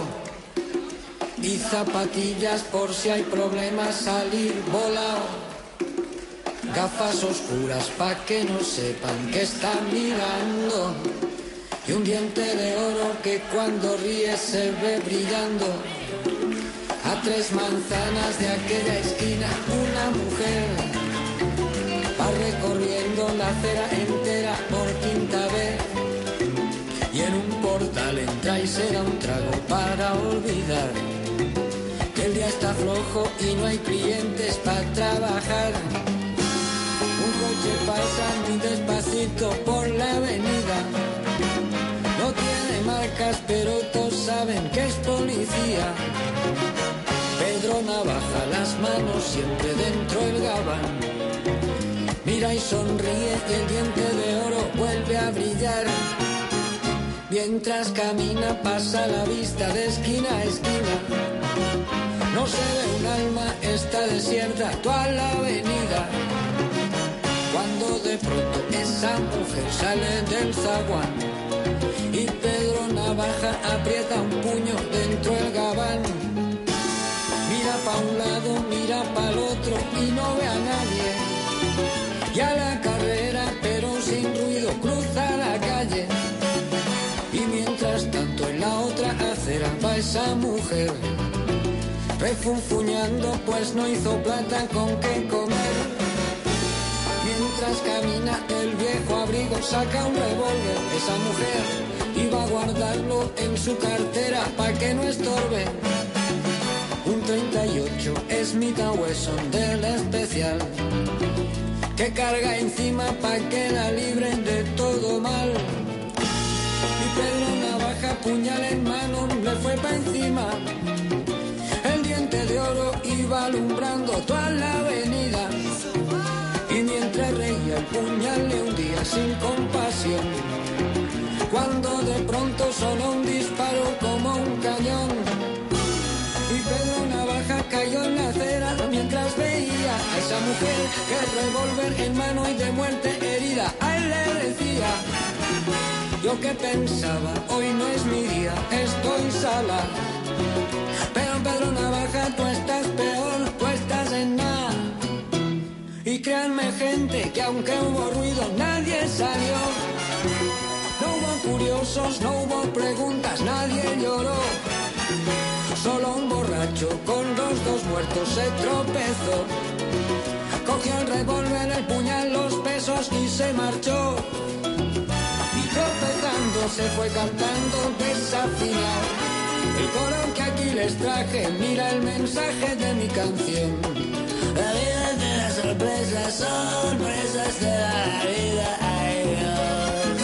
y zapatillas por si hay problemas salir volado. Gafas oscuras pa' que no sepan que está mirando y un diente de oro que cuando ríe se ve brillando. A tres manzanas de aquella esquina una mujer va recorriendo la acera entera por quinta vez y en un portal entra y se da un trago para olvidar que el día está flojo y no hay clientes para trabajar. Un coche pasa muy despacito por la avenida, no tiene marcas pero todos saben que es policía. Pedro Navaja, las manos siempre dentro del gabán, mira y sonríe y el diente de oro vuelve a brillar. Mientras camina pasa la vista de esquina a esquina, no se ve un alma, está desierta toda la avenida. Cuando de pronto esa mujer sale del zaguán y Pedro Navaja aprieta un puño dentro del gabán. Mira pa' un lado, mira pa' el otro y no ve a nadie. Y a la carrera, pero sin ruido, cruza la calle. Y mientras tanto en la otra acera va esa mujer, refunfuñando pues no hizo plata con qué comer. Mientras camina el viejo abrigo saca un revólver. Esa mujer iba a guardarlo en su cartera pa' que no estorbe. Un treinta y ocho Smith and Wesson del especial que carga encima pa' que la libren de todo mal. Y Pedro Navaja, puñal en mano, le fue pa' encima. El diente de oro iba alumbrando toda la avenida. Y mientras reía el puñal le hundía sin compasión, cuando de pronto sonó un disparo como un cañón. Y Pedro Navaja cayó en la acera mientras veía a esa mujer que el revólver en mano y de muerte herida a él le decía: yo que pensaba, hoy no es mi día, estoy sola. Pero Pedro Navaja, tú estás peor, tú estás en nada. Y créanme gente que aunque hubo ruido nadie salió. No hubo curiosos, no hubo preguntas, nadie lloró. Solo un borracho con los dos muertos se tropezó. Cogió el revólver, el puñal, los pesos y se marchó. Y tropezando se fue cantando desafinado el coro que aquí les traje. Mira el mensaje de mi canción. La vida es de las sorpresas, sorpresas de la vida, ay Dios.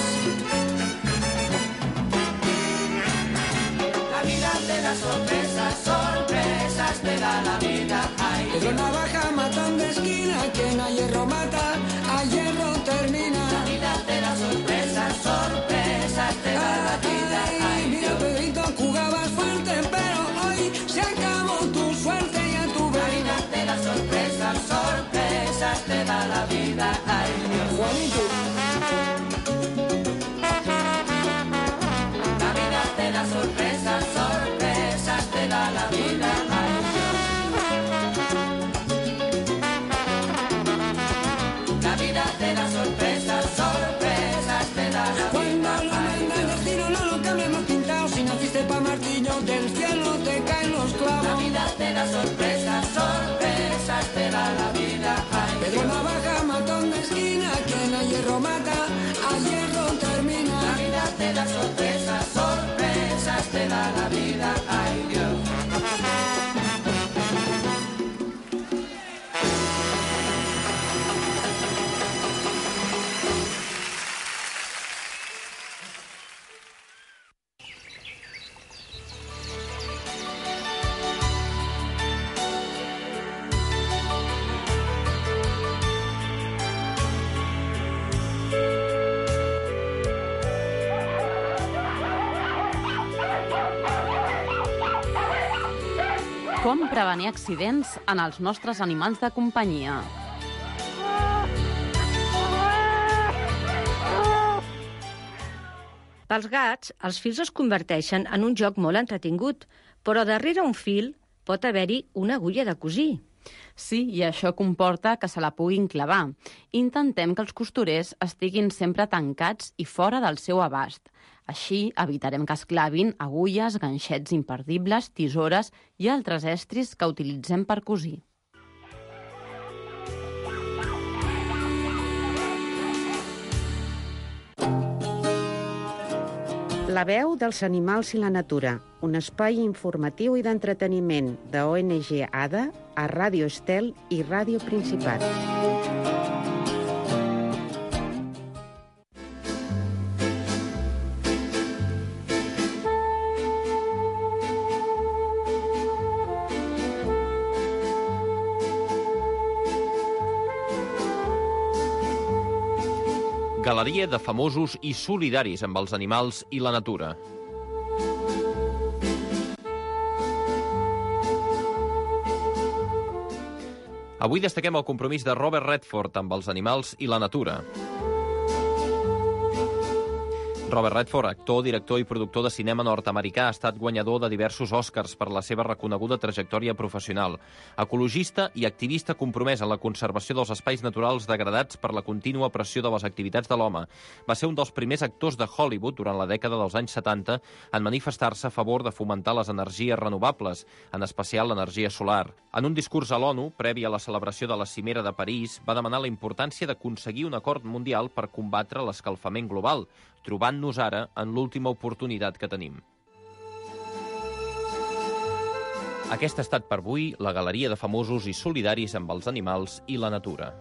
La vida te da sorpresas, sorpresas te da la vida, ay Dios. Pedro Navaja, matón de esquina, quien a hierro mata, a hierro termina. La vida te da sorpresas, sorpresas te da ay, la vida, ay, ay mira Dios. Pedrito, jugabas fuerte, pero hoy se acabó tu suerte. Sorpresas, sorpresas te da la vida, ay Dios. Juanito. La vida te da sorpresas, sorpresas te da la vida, ay Dios. La vida te da sorpresas, sorpresas te da la vida. Cuando lo manda el destino no lo cambiemos pintado. Si naciste pa' martillo del cielo te caen los clavos. La vida te da sorpresas, sorpresas te da la vida, ay Pedro Navaja, matón de esquina, quien a hierro mata, a hierro termina. La vida te da sorpresas, sorpresas te da la vida, ay Dios. Com prevenir accidents en els nostres animals de companyia. Pels gats, els fils es converteixen en un joc molt entretingut, però darrere un fil pot haver-hi una agulla de cosir. Sí, i això comporta que se la puguin clavar. Intentem que els costurers estiguin sempre tancats i fora del seu abast. Així evitarem que es clavin agulles, ganxets imperdibles, tisores i altres estris que utilitzem per cosir. La veu dels animals i la natura, un espai informatiu i d'entreteniment de O N G ADA a Ràdio Estel i Ràdio Principat. Galeria de famosos i solidaris amb els animals i la natura. Avui destaquem el compromís de Robert Redford amb els animals i la natura. Robert Redford, actor, director i productor de cinema nord-americà, ha estat guanyador de diversos Oscars per la seva reconeguda trajectòria professional. Ecologista i activista compromès en la conservació dels espais naturals degradats per la contínua pressió de les activitats de l'home. Va ser un dels primers actors de Hollywood durant la dècada dels anys setanta en manifestar-se a favor de fomentar les energies renovables, en especial l'energia solar. En un discurs a l'ONU, previ a la celebració de la Cimera de París, va demanar la importància d'aconseguir un acord mundial per combatre l'escalfament global, trobant-nos ara en l'última oportunitat que tenim. Aquesta ha estat per avui la galeria de famosos i solidaris amb els animals i la natura.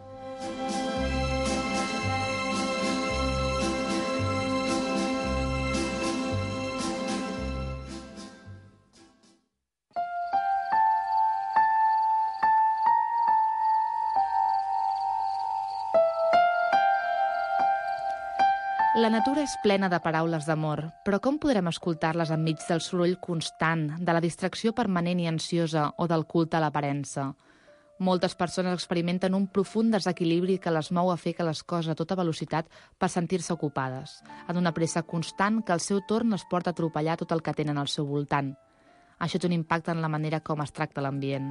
La natura és plena de paraules d'amor, però com podrem escoltar-les enmig del soroll constant, de la distracció permanent i ansiosa o del culte a l'aparença? Moltes persones experimenten un profund desequilibri que les mou a fer que les coses a tota velocitat per sentir-se ocupades, en una pressa constant que al seu torn es porta a atropellar tot el que tenen al seu voltant. Això té un impacte en la manera com es tracta l'ambient.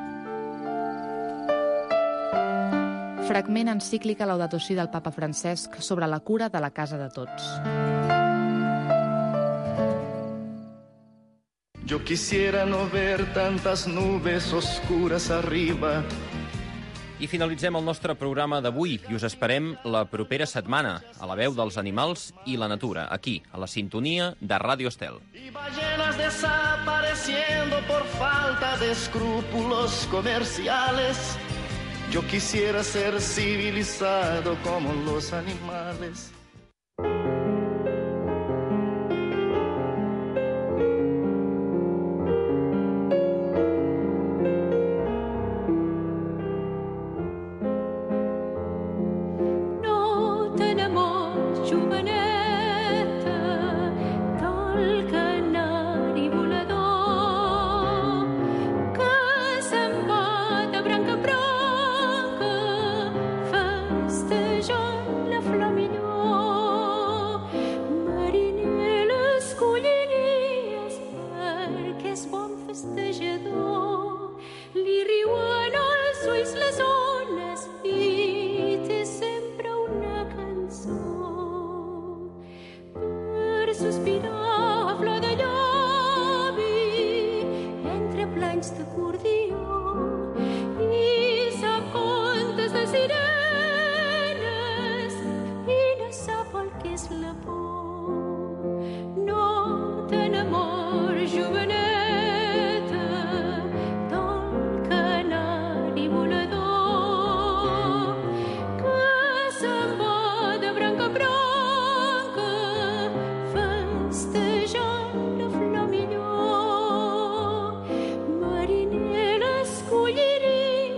Fragment encíclica Laudato Si del papa Francesc sobre la cura de la casa de tots. Yo quisiera no ver tantas nubes oscuras arriba. I finalitzem el nostre programa d'avui i us esperem la propera setmana a la veu dels animals i la natura, aquí, a la sintonia de Ràdio Estel. Y ballenas desapareciendo por falta de escrúpulos comerciales. Yo quisiera ser civilizado como los animales.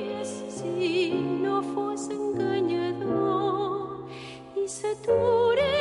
Sature